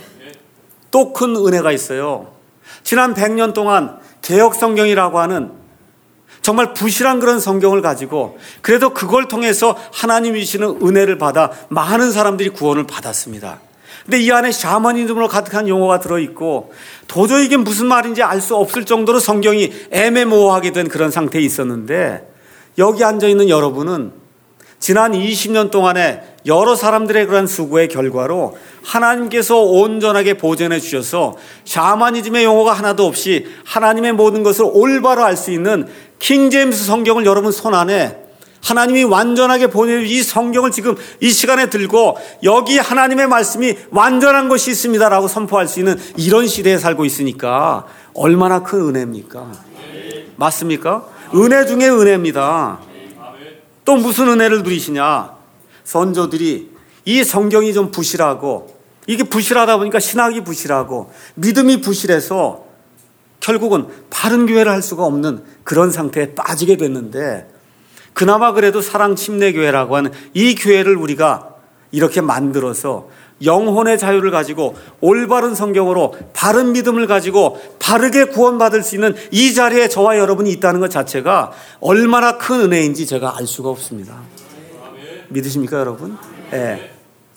Speaker 1: 또 큰 은혜가 있어요. 지난 100년 동안 개혁성경이라고 하는 정말 부실한 그런 성경을 가지고 그래도 그걸 통해서 하나님이 주시는 은혜를 받아 많은 사람들이 구원을 받았습니다. 근데 이 안에 샤머니즘으로 가득한 용어가 들어있고 도저히 이게 무슨 말인지 알 수 없을 정도로 성경이 애매모호하게 된 그런 상태에 있었는데, 여기 앉아있는 여러분은 지난 20년 동안에 여러 사람들의 그런 수고의 결과로 하나님께서 온전하게 보존해 주셔서 샤머니즘의 용어가 하나도 없이 하나님의 모든 것을 올바로 알 수 있는 킹제임스 성경을 여러분 손안에 하나님이 완전하게 보내준 이 성경을 지금 이 시간에 들고 여기 하나님의 말씀이 완전한 것이 있습니다라고 선포할 수 있는 이런 시대에 살고 있으니까 얼마나 큰 은혜입니까? 맞습니까? 은혜 중에 은혜입니다. 또 무슨 은혜를 누리시냐? 선조들이 이 성경이 좀 부실하고, 이게 부실하다 보니까 신학이 부실하고 믿음이 부실해서 결국은 바른 교회를 할 수가 없는 그런 상태에 빠지게 됐는데, 그나마 그래도 사랑침례교회라고 하는 이 교회를 우리가 이렇게 만들어서 영혼의 자유를 가지고 올바른 성경으로 바른 믿음을 가지고 바르게 구원받을 수 있는 이 자리에 저와 여러분이 있다는 것 자체가 얼마나 큰 은혜인지 제가 알 수가 없습니다. 믿으십니까, 여러분? 네.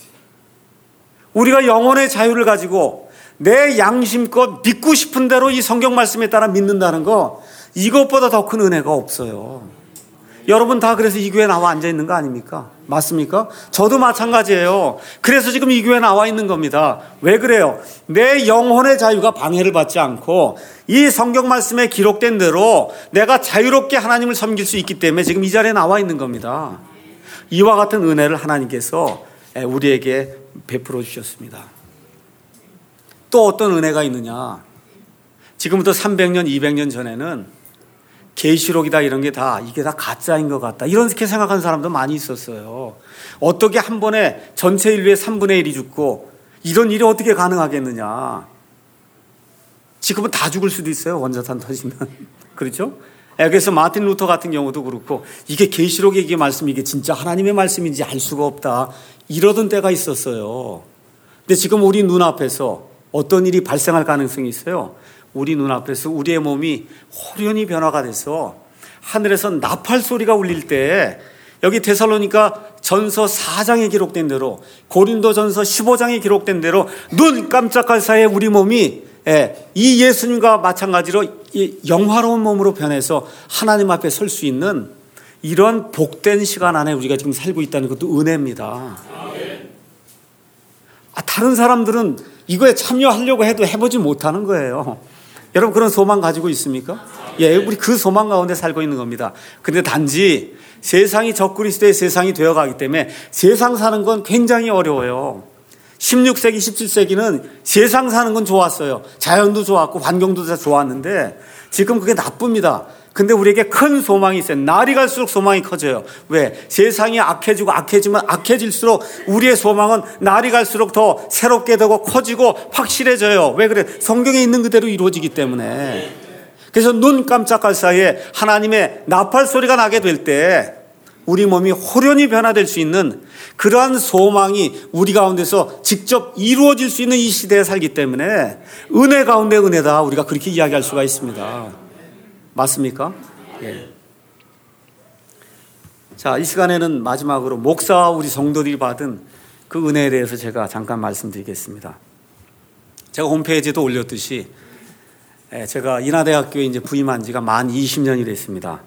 Speaker 1: 우리가 영혼의 자유를 가지고 내 양심껏 믿고 싶은 대로 이 성경 말씀에 따라 믿는다는 거, 이것보다 더 큰 은혜가 없어요. 여러분 다 그래서 이 교회에 나와 앉아 있는 거 아닙니까? 맞습니까? 저도 마찬가지예요. 그래서 지금 이 교회에 나와 있는 겁니다. 왜 그래요? 내 영혼의 자유가 방해를 받지 않고 이 성경 말씀에 기록된 대로 내가 자유롭게 하나님을 섬길 수 있기 때문에 지금 이 자리에 나와 있는 겁니다. 이와 같은 은혜를 하나님께서 우리에게 베풀어 주셨습니다. 또 어떤 은혜가 있느냐? 지금부터 300년, 200년 전에는 계시록이다 이런 게 다 이게 다 가짜인 것 같다 이렇게 생각하는 사람도 많이 있었어요. 어떻게 한 번에 전체 인류의 3분의 1이 죽고 이런 일이 어떻게 가능하겠느냐. 지금은 다 죽을 수도 있어요, 원자탄 터지면. 그렇죠? 그래서 마틴 루터 같은 경우도 그렇고 이게 계시록의 이게 말씀, 이게 진짜 하나님의 말씀인지 알 수가 없다 이러던 때가 있었어요. 근데 지금 우리 눈앞에서 어떤 일이 발생할 가능성이 있어요. 우리 눈앞에서 우리의 몸이 호련히 변화가 돼서 하늘에서 나팔 소리가 울릴 때, 여기 데살로니가 전서 4장에 기록된 대로, 고린도 전서 15장에 기록된 대로 눈 깜짝할 사이에 우리 몸이 이 예수님과 마찬가지로 영화로운 몸으로 변해서 하나님 앞에 설 수 있는 이런 복된 시간 안에 우리가 지금 살고 있다는 것도 은혜입니다. 다른 사람들은 이거에 참여하려고 해도 해보지 못하는 거예요. 여러분 그런 소망 가지고 있습니까? 우리 그 소망 가운데 살고 있는 겁니다. 근데 단지 세상이 적그리스도의 세상이 되어가기 때문에 세상 사는 건 굉장히 어려워요. 16세기, 17세기는 세상 사는 건 좋았어요. 자연도 좋았고 환경도 다 좋았는데 지금 그게 나쁩니다. 근데 우리에게 큰 소망이 있어요. 날이 갈수록 소망이 커져요. 왜? 세상이 악해지고 악해지면 악해질수록 우리의 소망은 날이 갈수록 더 새롭게 되고 커지고 확실해져요. 왜 그래? 성경에 있는 그대로 이루어지기 때문에. 그래서 눈 깜짝할 사이에 하나님의 나팔 소리가 나게 될 때 우리 몸이 호련히 변화될 수 있는 그러한 소망이 우리 가운데서 직접 이루어질 수 있는 이 시대에 살기 때문에 은혜 가운데 은혜다, 우리가 그렇게 이야기할 수가 있습니다. 맞습니까? 예. 자, 이 시간에는 마지막으로 목사와 우리 성도들이 받은 그 은혜에 대해서 제가 잠깐 말씀드리겠습니다. 제가 홈페이지에도 올렸듯이 제가 인하대학교에 이제 부임한 지가 만 20년이 됐습니다.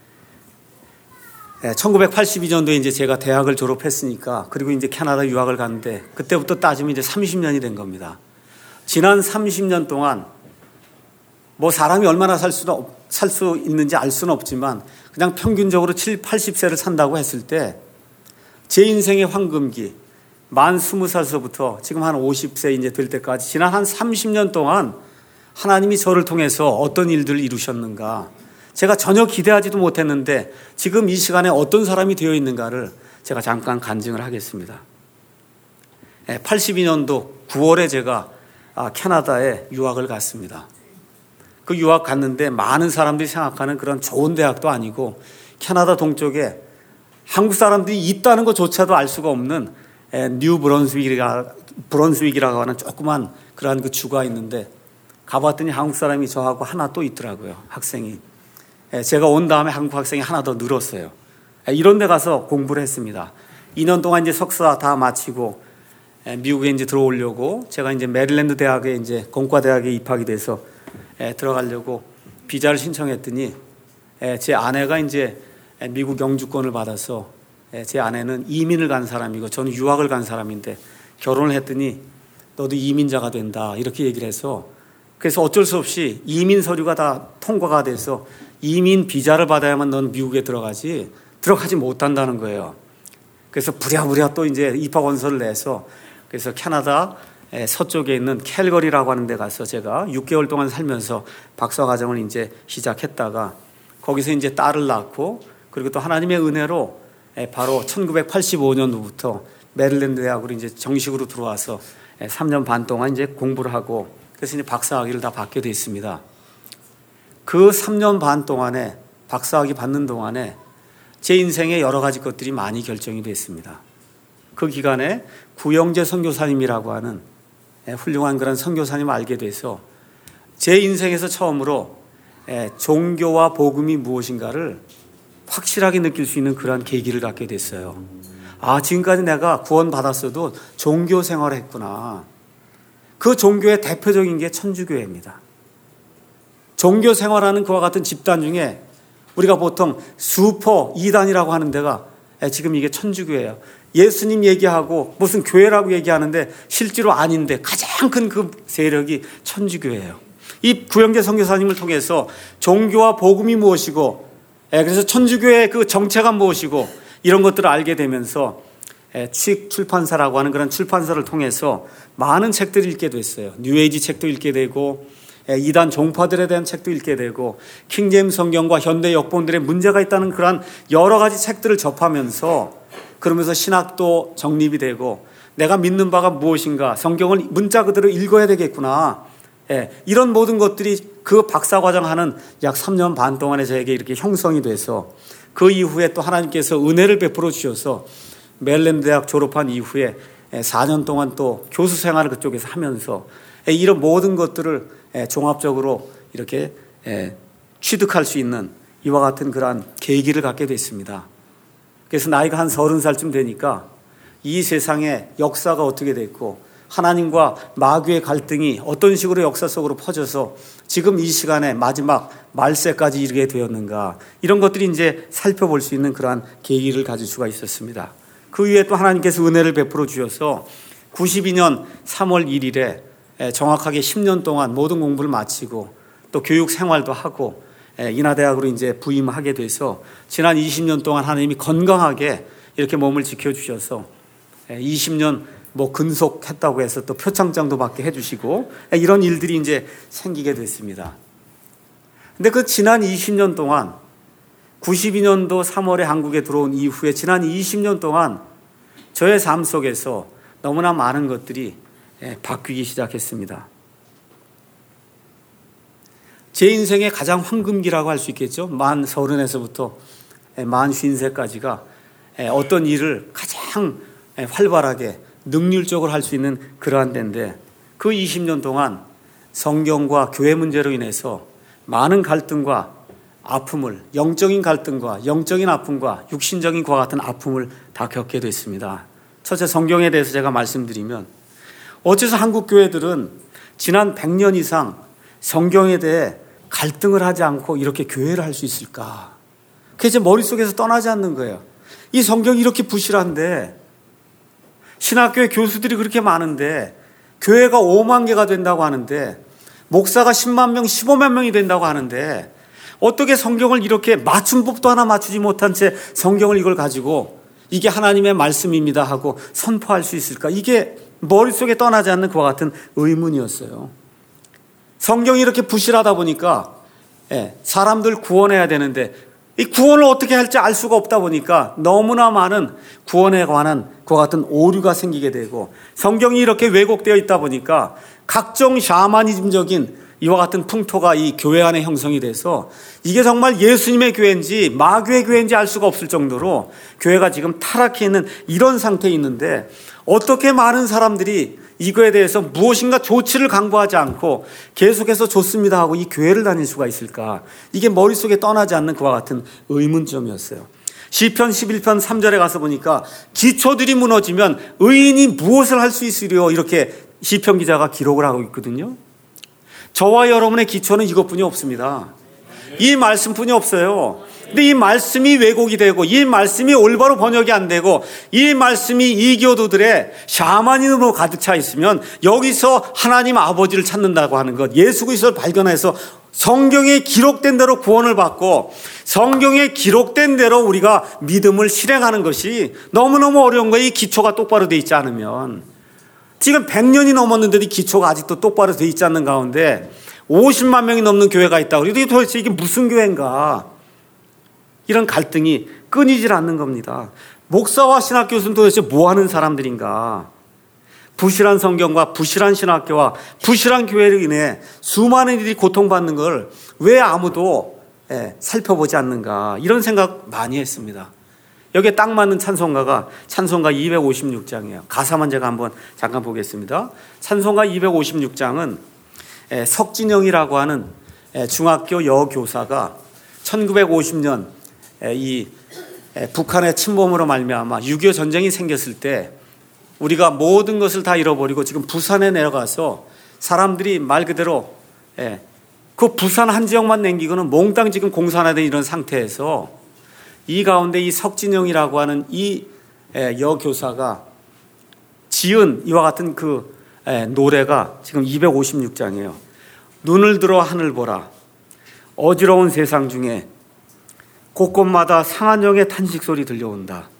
Speaker 1: 1982년도에 이제 제가 대학을 졸업했으니까, 그리고 이제 캐나다 유학을 갔는데 그때부터 따지면 이제 30년이 된 겁니다. 지난 30년 동안 뭐 사람이 얼마나 살 수 있는지 알 수는 없지만 그냥 평균적으로 70, 80세를 산다고 했을 때 제 인생의 황금기, 만 20살서부터 지금 한 50세 이제 될 때까지 지난 한 30년 동안 하나님이 저를 통해서 어떤 일들을 이루셨는가, 제가 전혀 기대하지도 못했는데 지금 이 시간에 어떤 사람이 되어 있는가를 제가 잠깐 간증을 하겠습니다. 82년도 9월에 제가 캐나다에 유학을 갔습니다. 그 유학 갔는데 많은 사람들이 생각하는 그런 좋은 대학도 아니고 캐나다 동쪽에 한국 사람들이 있다는 것조차도 알 수가 없는 뉴 브런스윅이라고 하는 조그만 그런 그 주가 있는데 가봤더니 한국 사람이 저하고 하나 또 있더라고요. 학생이. 제가 온 다음에 한국 학생이 하나 더 늘었어요. 이런 데 가서 공부를 했습니다. 2년 동안 이제 석사 다 마치고 미국에 이제 들어오려고 제가 이제 메릴랜드 대학에 이제 공과대학에 입학이 돼서 들어가려고 비자를 신청했더니 제 아내가 이제 미국 영주권을 받아서 제 아내는 이민을 간 사람이고 저는 유학을 간 사람인데 결혼을 했더니 너도 이민자가 된다 이렇게 얘기를 해서, 그래서 어쩔 수 없이 이민 서류가 다 통과가 돼서 이민 비자를 받아야만 넌 미국에 들어가지 못한다는 거예요. 그래서 부랴부랴 또 이제 입학 원서를 내서 그래서 캐나다 서쪽에 있는 캘거리라고 하는 데 가서 제가 6개월 동안 살면서 박사과정을 이제 시작했다가 거기서 이제 딸을 낳고, 그리고 또 하나님의 은혜로 바로 1985년도부터 메릴랜드 대학으로 이제 정식으로 들어와서 3년 반 동안 이제 공부를 하고, 그래서 이제 박사학위를 다 받게 됐습니다. 그 3년 반 동안에 박사학위 받는 동안에 제 인생에 여러 가지 것들이 많이 결정이 됐습니다. 그 기간에 구영재 선교사님이라고 하는 훌륭한 그런 선교사님을 알게 돼서 제 인생에서 처음으로 종교와 복음이 무엇인가를 확실하게 느낄 수 있는 그런 계기를 갖게 됐어요. 지금까지 내가 구원받았어도 종교 생활을 했구나. 그 종교의 대표적인 게 천주교회입니다. 종교 생활하는 그와 같은 집단 중에 우리가 보통 슈퍼 2단이라고 하는 데가 지금 이게 천주교예요. 예수님 얘기하고 무슨 교회라고 얘기하는데 실제로 아닌데 가장 큰 그 세력이 천주교예요. 이 구영재 선교사님을 통해서 종교와 복음이 무엇이고, 그래서 천주교의 그 정체가 무엇이고 이런 것들을 알게 되면서 취익 출판사라고 하는 그런 출판사를 통해서 많은 책들을 읽게 됐어요. 뉴에이지 책도 읽게 되고 이단 종파들에 대한 책도 읽게 되고 킹제임스 성경과 현대 역본들의 문제가 있다는 그런 여러 가지 책들을 접하면서, 그러면서 신학도 정립이 되고 내가 믿는 바가 무엇인가, 성경을 문자 그대로 읽어야 되겠구나, 이런 모든 것들이 그 박사과정 하는 약 3년 반 동안에 저에게 이렇게 형성이 돼서, 그 이후에 또 하나님께서 은혜를 베풀어 주셔서 메릴랜드 대학 졸업한 이후에 4년 동안 또 교수 생활을 그쪽에서 하면서 이런 모든 것들을 종합적으로 이렇게 취득할 수 있는 이와 같은 그러한 계기를 갖게 됐습니다. 그래서 나이가 한 30살쯤 되니까 이 세상의 역사가 어떻게 됐고 하나님과 마귀의 갈등이 어떤 식으로 역사 속으로 퍼져서 지금 이 시간에 마지막 말세까지 이르게 되었는가, 이런 것들이 이제 살펴볼 수 있는 그러한 계기를 가질 수가 있었습니다. 그 위에 또 하나님께서 은혜를 베풀어 주셔서 92년 3월 1일에 정확하게 10년 동안 모든 공부를 마치고 또 교육 생활도 하고 인하대학으로 이제 부임하게 돼서 지난 20년 동안 하나님이 건강하게 이렇게 몸을 지켜주셔서 20년 뭐 근속했다고 해서 또 표창장도 받게 해주시고 이런 일들이 이제 생기게 됐습니다. 근데 그 지난 20년 동안 92년도 3월에 한국에 들어온 이후에 지난 20년 동안 저의 삶 속에서 너무나 많은 것들이 바뀌기 시작했습니다. 제 인생의 가장 황금기라고 할 수 있겠죠. 만 30에서부터 만 50세까지가 어떤 일을 가장 활발하게 능률적으로 할 수 있는 그러한 때인데 그 20년 동안 성경과 교회 문제로 인해서 많은 갈등과 아픔을, 영적인 갈등과 영적인 아픔과 육신적인 과 같은 아픔을 다 겪게 됐습니다. 첫째, 성경에 대해서 제가 말씀드리면 어째서 한국 교회들은 지난 100년 이상 성경에 대해 갈등을 하지 않고 이렇게 교회를 할 수 있을까? 그게 제 머릿속에서 떠나지 않는 거예요. 이 성경이 이렇게 부실한데 신학교의 교수들이 그렇게 많은데 교회가 5만 개가 된다고 하는데 목사가 10만 명, 15만 명이 된다고 하는데 어떻게 성경을 이렇게 맞춤법도 하나 맞추지 못한 채 성경을 이걸 가지고 이게 하나님의 말씀입니다 하고 선포할 수 있을까? 이게 머릿속에 떠나지 않는 그와 같은 의문이었어요. 성경이 이렇게 부실하다 보니까 사람들 구원해야 되는데 이 구원을 어떻게 할지 알 수가 없다 보니까 너무나 많은 구원에 관한 그와 같은 오류가 생기게 되고 성경이 이렇게 왜곡되어 있다 보니까 각종 샤머니즘적인 이와 같은 풍토가 이 교회 안에 형성이 돼서 이게 정말 예수님의 교회인지 마귀의 교회인지 알 수가 없을 정도로 교회가 지금 타락해 있는 이런 상태에 있는데 어떻게 많은 사람들이 이거에 대해서 무엇인가 조치를 강구하지 않고 계속해서 좋습니다 하고 이 교회를 다닐 수가 있을까? 이게 머릿속에 떠나지 않는 그와 같은 의문점이었어요. 시편 11편 3절에 가서 보니까 기초들이 무너지면 의인이 무엇을 할 수 있으리요? 이렇게 시편 기자가 기록을 하고 있거든요. 저와 여러분의 기초는 이것뿐이 없습니다. 이 말씀뿐이 없어요. 근데 이 말씀이 왜곡이 되고 이 말씀이 올바로 번역이 안 되고 이 말씀이 이교도들의 샤머니즘으로 가득 차 있으면 여기서 하나님 아버지를 찾는다고 하는 것, 예수 그리스도를 발견해서 성경에 기록된 대로 구원을 받고 성경에 기록된 대로 우리가 믿음을 실행하는 것이 너무너무 어려운 거예요. 이 기초가 똑바로 돼 있지 않으면. 지금 100년이 넘었는데도 기초가 아직도 똑바로 돼 있지 않는 가운데 50만 명이 넘는 교회가 있다고. 그래도 도대체 이게 무슨 교회인가? 이런 갈등이 끊이질 않는 겁니다. 목사와 신학교수는 도대체 뭐 하는 사람들인가? 부실한 성경과 부실한 신학교와 부실한 교회로 인해 수많은 이들이 고통받는 걸 왜 아무도 살펴보지 않는가? 이런 생각 많이 했습니다. 여기에 딱 맞는 찬송가가 찬송가 256장이에요. 가사만 제가 한번 잠깐 보겠습니다. 찬송가 256장은 석진영이라고 하는 중학교 여교사가 1950년 이 북한의 침범으로 말미암아 6.25 전쟁이 생겼을 때 우리가 모든 것을 다 잃어버리고 지금 부산에 내려가서 사람들이 말 그대로 그 부산 한 지역만 남기고는 몽땅 지금 공산화된 이런 상태에서 이 가운데 이 석진영이라고 하는 이 여교사가 지은 이와 같은 그 노래가 지금 256장이에요. 눈을 들어 하늘 보라. 어지러운 세상 중에 곳곳마다 상한 영의 탄식 소리 들려온다.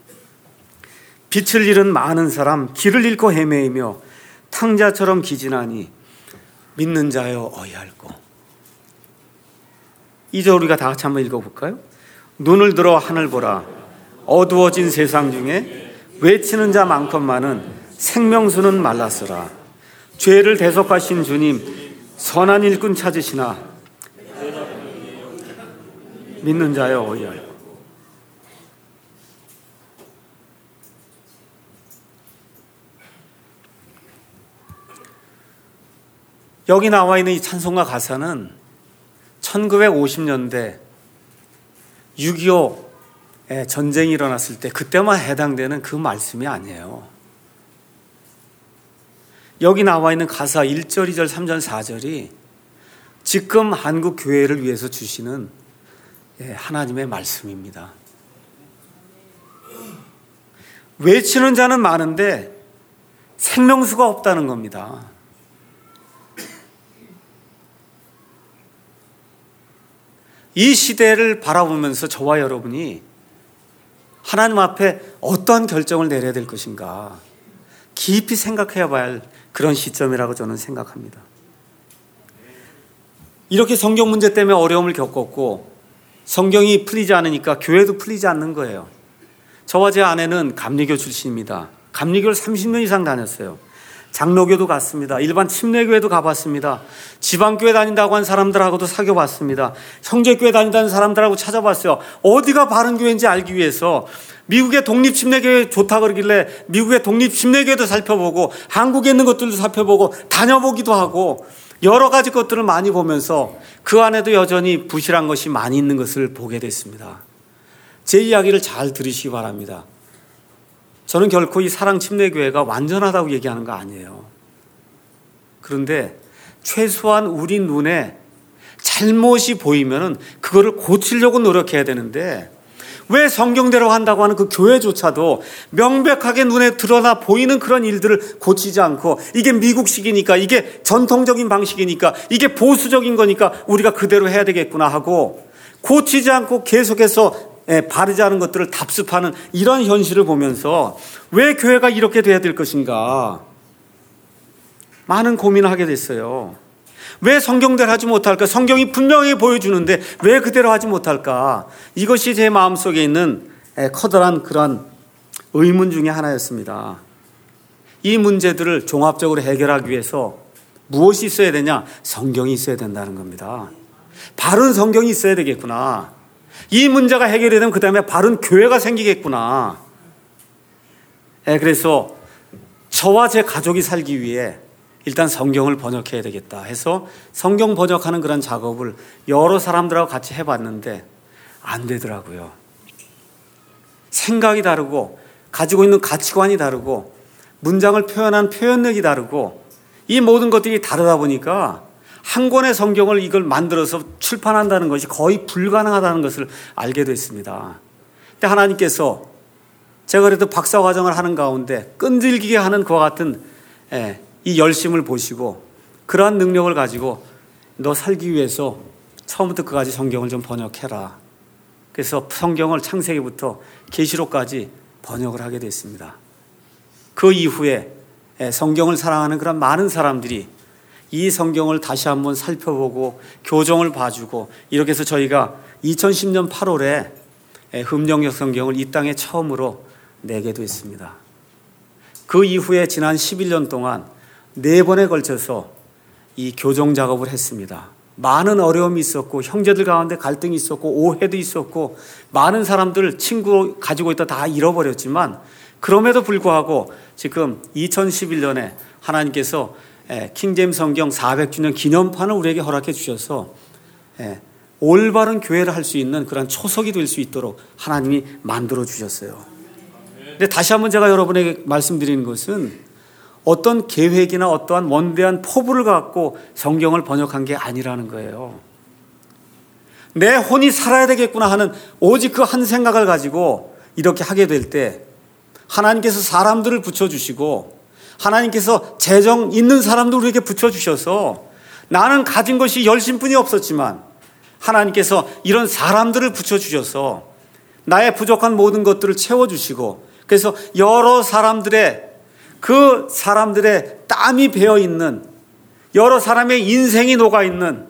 Speaker 1: 빛을 잃은 많은 사람 길을 잃고 헤매이며 탕자처럼 기진하니 믿는 자여 어이할꼬. 이제 우리가 다 같이 한번 읽어볼까요? 눈을 들어 하늘 보라. 어두워진 세상 중에 외치는 자 많건만은 생명수는 말랐으라. 죄를 대속하신 주님 선한 일꾼 찾으시나 믿는 자여 어이할꼬. 여기 나와 있는 이 찬송가 가사는 1950년대 6.25 전쟁이 일어났을 때 그때만 해당되는 그 말씀이 아니에요. 여기 나와 있는 가사 1절, 2절, 3절, 4절이 지금 한국 교회를 위해서 주시는 하나님의 말씀입니다. 외치는 자는 많은데 생명수가 없다는 겁니다. 이 시대를 바라보면서 저와 여러분이 하나님 앞에 어떠한 결정을 내려야 될 것인가 깊이 생각해야 할 그런 시점이라고 저는 생각합니다. 이렇게 성경 문제 때문에 어려움을 겪었고 성경이 풀리지 않으니까 교회도 풀리지 않는 거예요. 저와 제 아내는 감리교 출신입니다. 감리교를 30년 이상 다녔어요. 장로교도 갔습니다. 일반 침례교회도 가봤습니다. 지방교회 다닌다고 한 사람들하고도 사귀어봤습니다. 형제교회 다닌다는 사람들하고 찾아봤어요. 어디가 바른 교회인지 알기 위해서 미국의 독립침례교회 좋다 그러길래 미국의 독립침례교회도 살펴보고 한국에 있는 것들도 살펴보고 다녀보기도 하고 여러 가지 것들을 많이 보면서 그 안에도 여전히 부실한 것이 많이 있는 것을 보게 됐습니다. 제 이야기를 잘 들으시기 바랍니다. 저는 결코 이 사랑침례교회가 완전하다고 얘기하는 거 아니에요. 그런데 최소한 우리 눈에 잘못이 보이면은 그거를 고치려고 노력해야 되는데 왜 성경대로 한다고 하는 그 교회조차도 명백하게 눈에 드러나 보이는 그런 일들을 고치지 않고 이게 미국식이니까 이게 전통적인 방식이니까 이게 보수적인 거니까 우리가 그대로 해야 되겠구나 하고 고치지 않고 계속해서 바르지 않은 것들을 답습하는 이런 현실을 보면서 왜 교회가 이렇게 돼야 될 것인가 많은 고민을 하게 됐어요. 왜 성경대로 하지 못할까? 성경이 분명히 보여주는데 왜 그대로 하지 못할까? 이것이 제 마음속에 있는 커다란 그런 의문 중에 하나였습니다. 이 문제들을 종합적으로 해결하기 위해서 무엇이 있어야 되냐? 성경이 있어야 된다는 겁니다. 바른 성경이 있어야 되겠구나. 이 문제가 해결이 되면 그 다음에 바른 교회가 생기겠구나. 그래서 저와 제 가족이 살기 위해 일단 성경을 번역해야 되겠다 해서 성경 번역하는 그런 작업을 여러 사람들하고 같이 해봤는데 안 되더라고요. 생각이 다르고 가지고 있는 가치관이 다르고 문장을 표현한 표현력이 다르고 이 모든 것들이 다르다 보니까 한 권의 성경을 이걸 만들어서 출판한다는 것이 거의 불가능하다는 것을 알게 됐습니다. 근데 하나님께서 제가 그래도 박사 과정을 하는 가운데 끈질기게 하는 그와 같은 이 열심을 보시고 그러한 능력을 가지고 너 살기 위해서 처음부터 끝까지 성경을 좀 번역해라. 그래서 성경을 창세기부터 계시록까지 번역을 하게 됐습니다. 그 이후에 성경을 사랑하는 그런 많은 사람들이 이 성경을 다시 한번 살펴보고 교정을 봐주고 이렇게 해서 저희가 2010년 8월에 흠령역 성경을 이 땅에 처음으로 내게 됐습니다. 그 이후에 지난 11년 동안 4번에 걸쳐서 이 교정 작업을 했습니다. 많은 어려움이 있었고 형제들 가운데 갈등이 있었고 오해도 있었고 많은 사람들 친구 가지고 있다 다 잃어버렸지만 그럼에도 불구하고 지금 2011년에 하나님께서 킹제임스 성경 400주년 기념판을 우리에게 허락해 주셔서 올바른 교회를 할 수 있는 그런 초석이 될 수 있도록 하나님이 만들어 주셨어요. 근데 다시 한번 제가 여러분에게 말씀드리는 것은 어떤 계획이나 어떠한 원대한 포부를 갖고 성경을 번역한 게 아니라는 거예요. 내 혼이 살아야 되겠구나 하는 오직 그 한 생각을 가지고 이렇게 하게 될 때 하나님께서 사람들을 붙여주시고 하나님께서 재정 있는 사람들 우리에게 붙여주셔서 나는 가진 것이 열심뿐이 없었지만 하나님께서 이런 사람들을 붙여주셔서 나의 부족한 모든 것들을 채워주시고 그래서 여러 사람들의 그 사람들의 땀이 배어있는 여러 사람의 인생이 녹아있는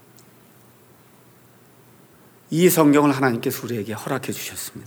Speaker 1: 이 성경을 하나님께서 우리에게 허락해 주셨습니다.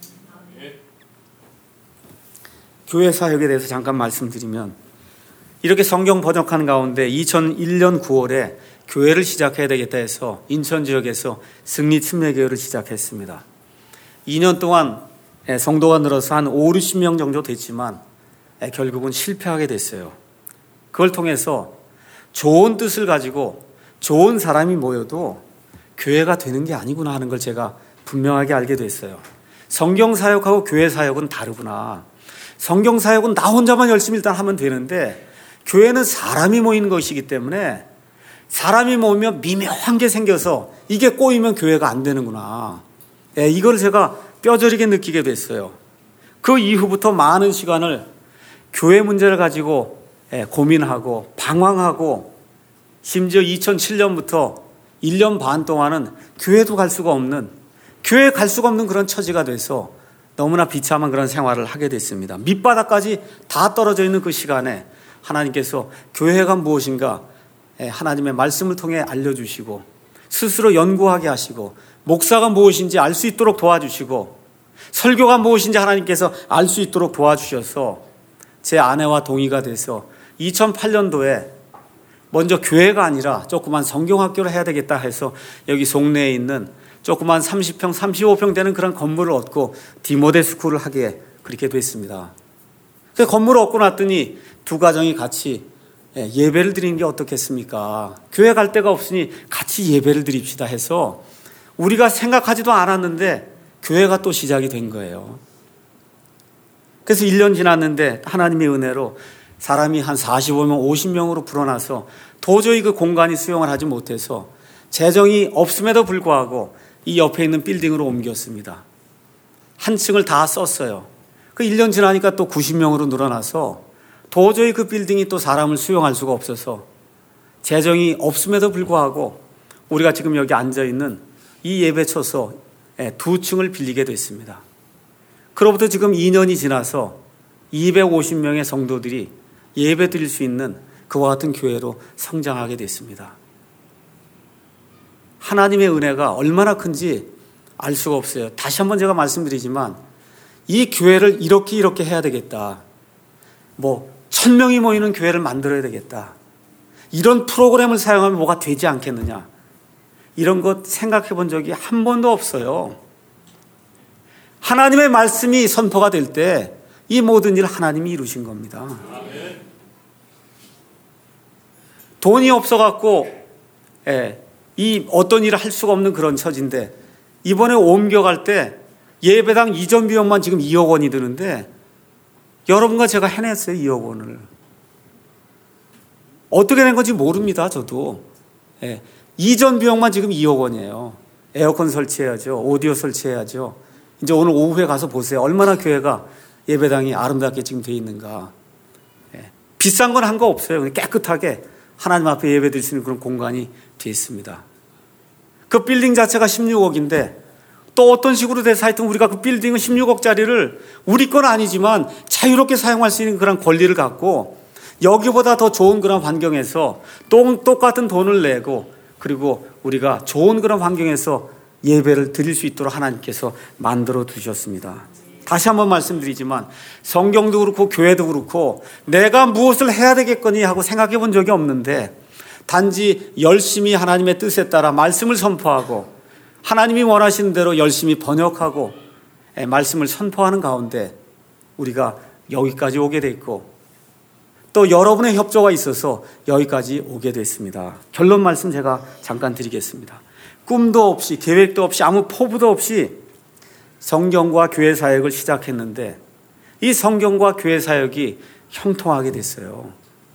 Speaker 1: 교회 사역에 대해서 잠깐 말씀드리면 이렇게 성경 번역하는 가운데 2001년 9월에 교회를 시작해야 되겠다 해서 인천 지역에서 승리 침례교회를 시작했습니다. 2년 동안 성도가 늘어서 한 5, 60명 정도 됐지만 결국은 실패하게 됐어요. 그걸 통해서 좋은 뜻을 가지고 좋은 사람이 모여도 교회가 되는 게 아니구나 하는 걸 제가 분명하게 알게 됐어요. 성경 사역하고 교회 사역은 다르구나. 성경 사역은 나 혼자만 열심히 일단 하면 되는데 교회는 사람이 모이는 것이기 때문에 사람이 모이면 미묘한 게 생겨서 이게 꼬이면 교회가 안 되는구나. 이걸 제가 뼈저리게 느끼게 됐어요. 그 이후부터 많은 시간을 교회 문제를 가지고 고민하고 방황하고 심지어 2007년부터 1년 반 동안은 교회도 갈 수가 없는, 교회 갈 수가 없는 그런 처지가 돼서 너무나 비참한 그런 생활을 하게 됐습니다. 밑바닥까지 다 떨어져 있는 그 시간에 하나님께서 교회가 무엇인가 하나님의 말씀을 통해 알려주시고 스스로 연구하게 하시고 목사가 무엇인지 알 수 있도록 도와주시고 설교가 무엇인지 하나님께서 알 수 있도록 도와주셔서 제 아내와 동의가 돼서 2008년도에 먼저 교회가 아니라 조그만 성경학교를 해야 되겠다 해서 여기 송내에 있는 조그만 30평, 35평 되는 그런 건물을 얻고 디모데 스쿨을 하게 그렇게 됐습니다. 그 건물을 얻고 났더니 두 가정이 같이 예배를 드리는 게 어떻겠습니까? 교회 갈 데가 없으니 같이 예배를 드립시다 해서 우리가 생각하지도 않았는데 교회가 또 시작이 된 거예요. 그래서 1년 지났는데 하나님의 은혜로 사람이 한 45명, 50명으로 불어나서 도저히 그 공간이 수용을 하지 못해서 재정이 없음에도 불구하고 이 옆에 있는 빌딩으로 옮겼습니다. 한 층을 다 썼어요. 그 1년 지나니까 또 90명으로 늘어나서 도저히 그 빌딩이 또 사람을 수용할 수가 없어서 재정이 없음에도 불구하고 우리가 지금 여기 앉아있는 이 예배처소 2층을 빌리게 됐습니다. 그로부터 지금 2년이 지나서 250명의 성도들이 예배 드릴 수 있는 그와 같은 교회로 성장하게 됐습니다. 하나님의 은혜가 얼마나 큰지 알 수가 없어요. 다시 한번 제가 말씀드리지만 이 교회를 이렇게 해야 되겠다. 1000명이 모이는 교회를 만들어야 되겠다. 이런 프로그램을 사용하면 뭐가 되지 않겠느냐. 이런 것 생각해 본 적이 한 번도 없어요. 하나님의 말씀이 선포가 될 때 이 모든 일을 하나님이 이루신 겁니다. 돈이 없어갖고 이 어떤 일을 할 수가 없는 그런 처지인데 이번에 옮겨갈 때 예배당 이전 비용만 지금 2억 원이 드는데 여러분과 제가 해냈어요. 2억 원을. 어떻게 된 건지 모릅니다. 저도. 이전 비용만 지금 2억 원이에요. 에어컨 설치해야죠. 오디오 설치해야죠. 이제 오늘 오후에 가서 보세요. 얼마나 교회가 예배당이 아름답게 지금 되어 있는가. 비싼 건 한 거 없어요. 깨끗하게 하나님 앞에 예배 드릴 수 있는 그런 공간이 되어 있습니다. 그 빌딩 자체가 16억인데 또 어떤 식으로 돼서 하여튼 우리가 그 빌딩은 16억짜리를 우리 건 아니지만 자유롭게 사용할 수 있는 그런 권리를 갖고 여기보다 더 좋은 그런 환경에서 똑같은 돈을 내고 그리고 우리가 좋은 그런 환경에서 예배를 드릴 수 있도록 하나님께서 만들어 두셨습니다. 다시 한번 말씀드리지만 성경도 그렇고 교회도 그렇고 내가 무엇을 해야 되겠거니 하고 생각해 본 적이 없는데 단지 열심히 하나님의 뜻에 따라 말씀을 선포하고 하나님이 원하시는 대로 열심히 번역하고 말씀을 선포하는 가운데 우리가 여기까지 오게 됐고 또 여러분의 협조가 있어서 여기까지 오게 됐습니다. 결론 말씀 제가 잠깐 드리겠습니다. 꿈도 없이 계획도 없이 아무 포부도 없이 성경과 교회 사역을 시작했는데 이 성경과 교회 사역이 형통하게 됐어요.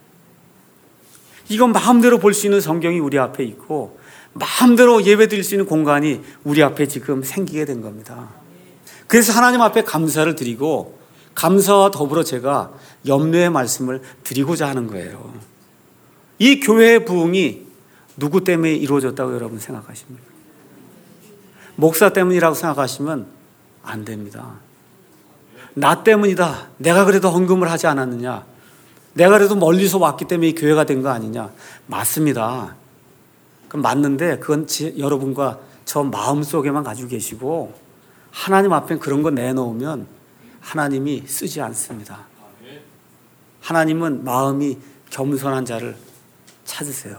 Speaker 1: 이건 마음대로 볼 수 있는 성경이 우리 앞에 있고 마음대로 예배 드릴 수 있는 공간이 우리 앞에 지금 생기게 된 겁니다. 그래서 하나님 앞에 감사를 드리고 감사와 더불어 제가 염려의 말씀을 드리고자 하는 거예요. 이 교회의 부흥이 누구 때문에 이루어졌다고 여러분 생각하십니까? 목사 때문이라고 생각하시면 안 됩니다. 나 때문이다. 내가 그래도 헌금을 하지 않았느냐. 내가 그래도 멀리서 왔기 때문에 이 교회가 된 거 아니냐. 맞습니다. 그럼 맞는데 그건 여러분과 저 마음속에만 가지고 계시고 하나님 앞에 그런 거 내놓으면 하나님이 쓰지 않습니다. 하나님은 마음이 겸손한 자를 찾으세요.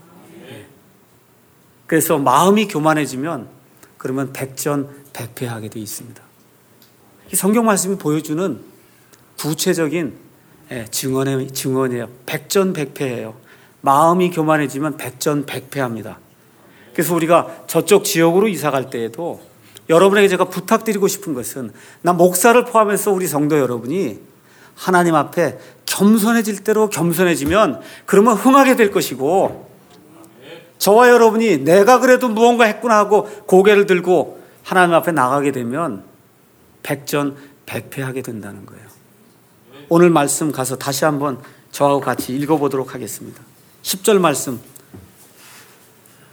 Speaker 1: 그래서 마음이 교만해지면 그러면 백전백패하게 되어 있습니다. 이 성경 말씀이 보여주는 구체적인 증언이에요. 백전백패예요. 마음이 교만해지면 백전백패합니다. 그래서 우리가 저쪽 지역으로 이사 갈 때에도 여러분에게 제가 부탁드리고 싶은 것은 나 목사를 포함해서 우리 성도 여러분이 하나님 앞에 겸손해질 대로 겸손해지면 그러면 흥하게 될 것이고 저와 여러분이 내가 그래도 무언가 했구나 하고 고개를 들고 하나님 앞에 나가게 되면 백전백패하게 된다는 거예요. 오늘 말씀 가서 다시 한번 저하고 같이 읽어보도록 하겠습니다. 10절 말씀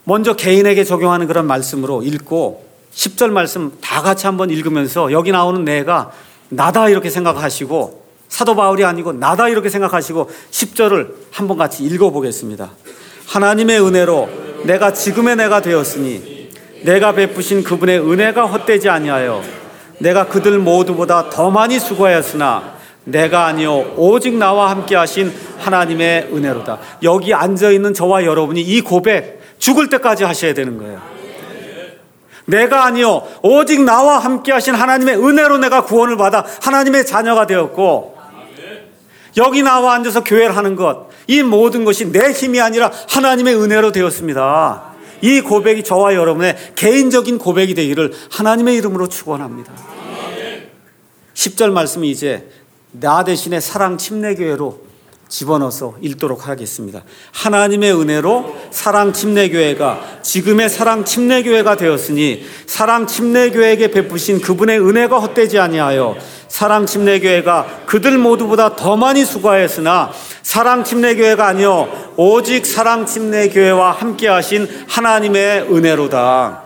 Speaker 1: 먼저 개인에게 적용하는 그런 말씀으로 읽고 10절 말씀 다 같이 한번 읽으면서 여기 나오는 내가 나다 이렇게 생각하시고, 사도 바울이 아니고 나다 이렇게 생각하시고 10절을 한번 같이 읽어보겠습니다. 하나님의 은혜로 내가 지금의 내가 되었으니 내가 베푸신 그분의 은혜가 헛되지 아니하여 내가 그들 모두보다 더 많이 수고하였으나 내가 아니요 오직 나와 함께 하신 하나님의 은혜로다. 여기 앉아있는 저와 여러분이 이 고백 죽을 때까지 하셔야 되는 거예요. 내가 아니요 오직 나와 함께 하신 하나님의 은혜로 내가 구원을 받아 하나님의 자녀가 되었고, 여기 나와 앉아서 교회를 하는 것, 이 모든 것이 내 힘이 아니라 하나님의 은혜로 되었습니다. 이 고백이 저와 여러분의 개인적인 고백이 되기를 하나님의 이름으로 축원합니다. 10절 말씀이 이제 나 대신에 사랑 침례교회로 집어넣어서 읽도록 하겠습니다. 하나님의 은혜로 사랑 침례교회가 지금의 사랑 침례교회가 되었으니 사랑 침례교회에게 베푸신 그분의 은혜가 헛되지 아니하여 사랑 침례교회가 그들 모두보다 더 많이 수고하였으나 사랑 침례교회가 아니요 오직 사랑 침례교회와 함께 하신 하나님의 은혜로다.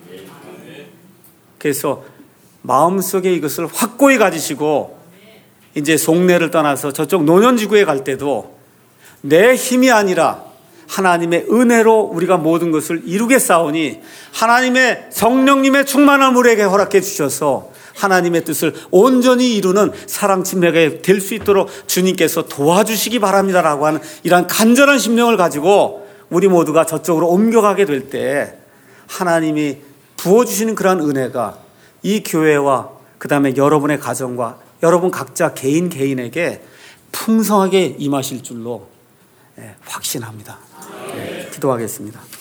Speaker 1: 그래서 마음속에 이것을 확고히 가지시고 이제 속내를 떠나서 저쪽 노년지구에 갈 때도 내 힘이 아니라 하나님의 은혜로 우리가 모든 것을 이루겠사오니 하나님의 성령님의 충만함을 우리에게 허락해 주셔서 하나님의 뜻을 온전히 이루는 사랑 침례가 될 수 있도록 주님께서 도와주시기 바랍니다라고 하는 이러한 간절한 심령을 가지고 우리 모두가 저쪽으로 옮겨가게 될 때 하나님이 부어주시는 그러한 은혜가 이 교회와 그 다음에 여러분의 가정과 여러분 각자 개인에게 풍성하게 임하실 줄로 확신합니다. 기도하겠습니다.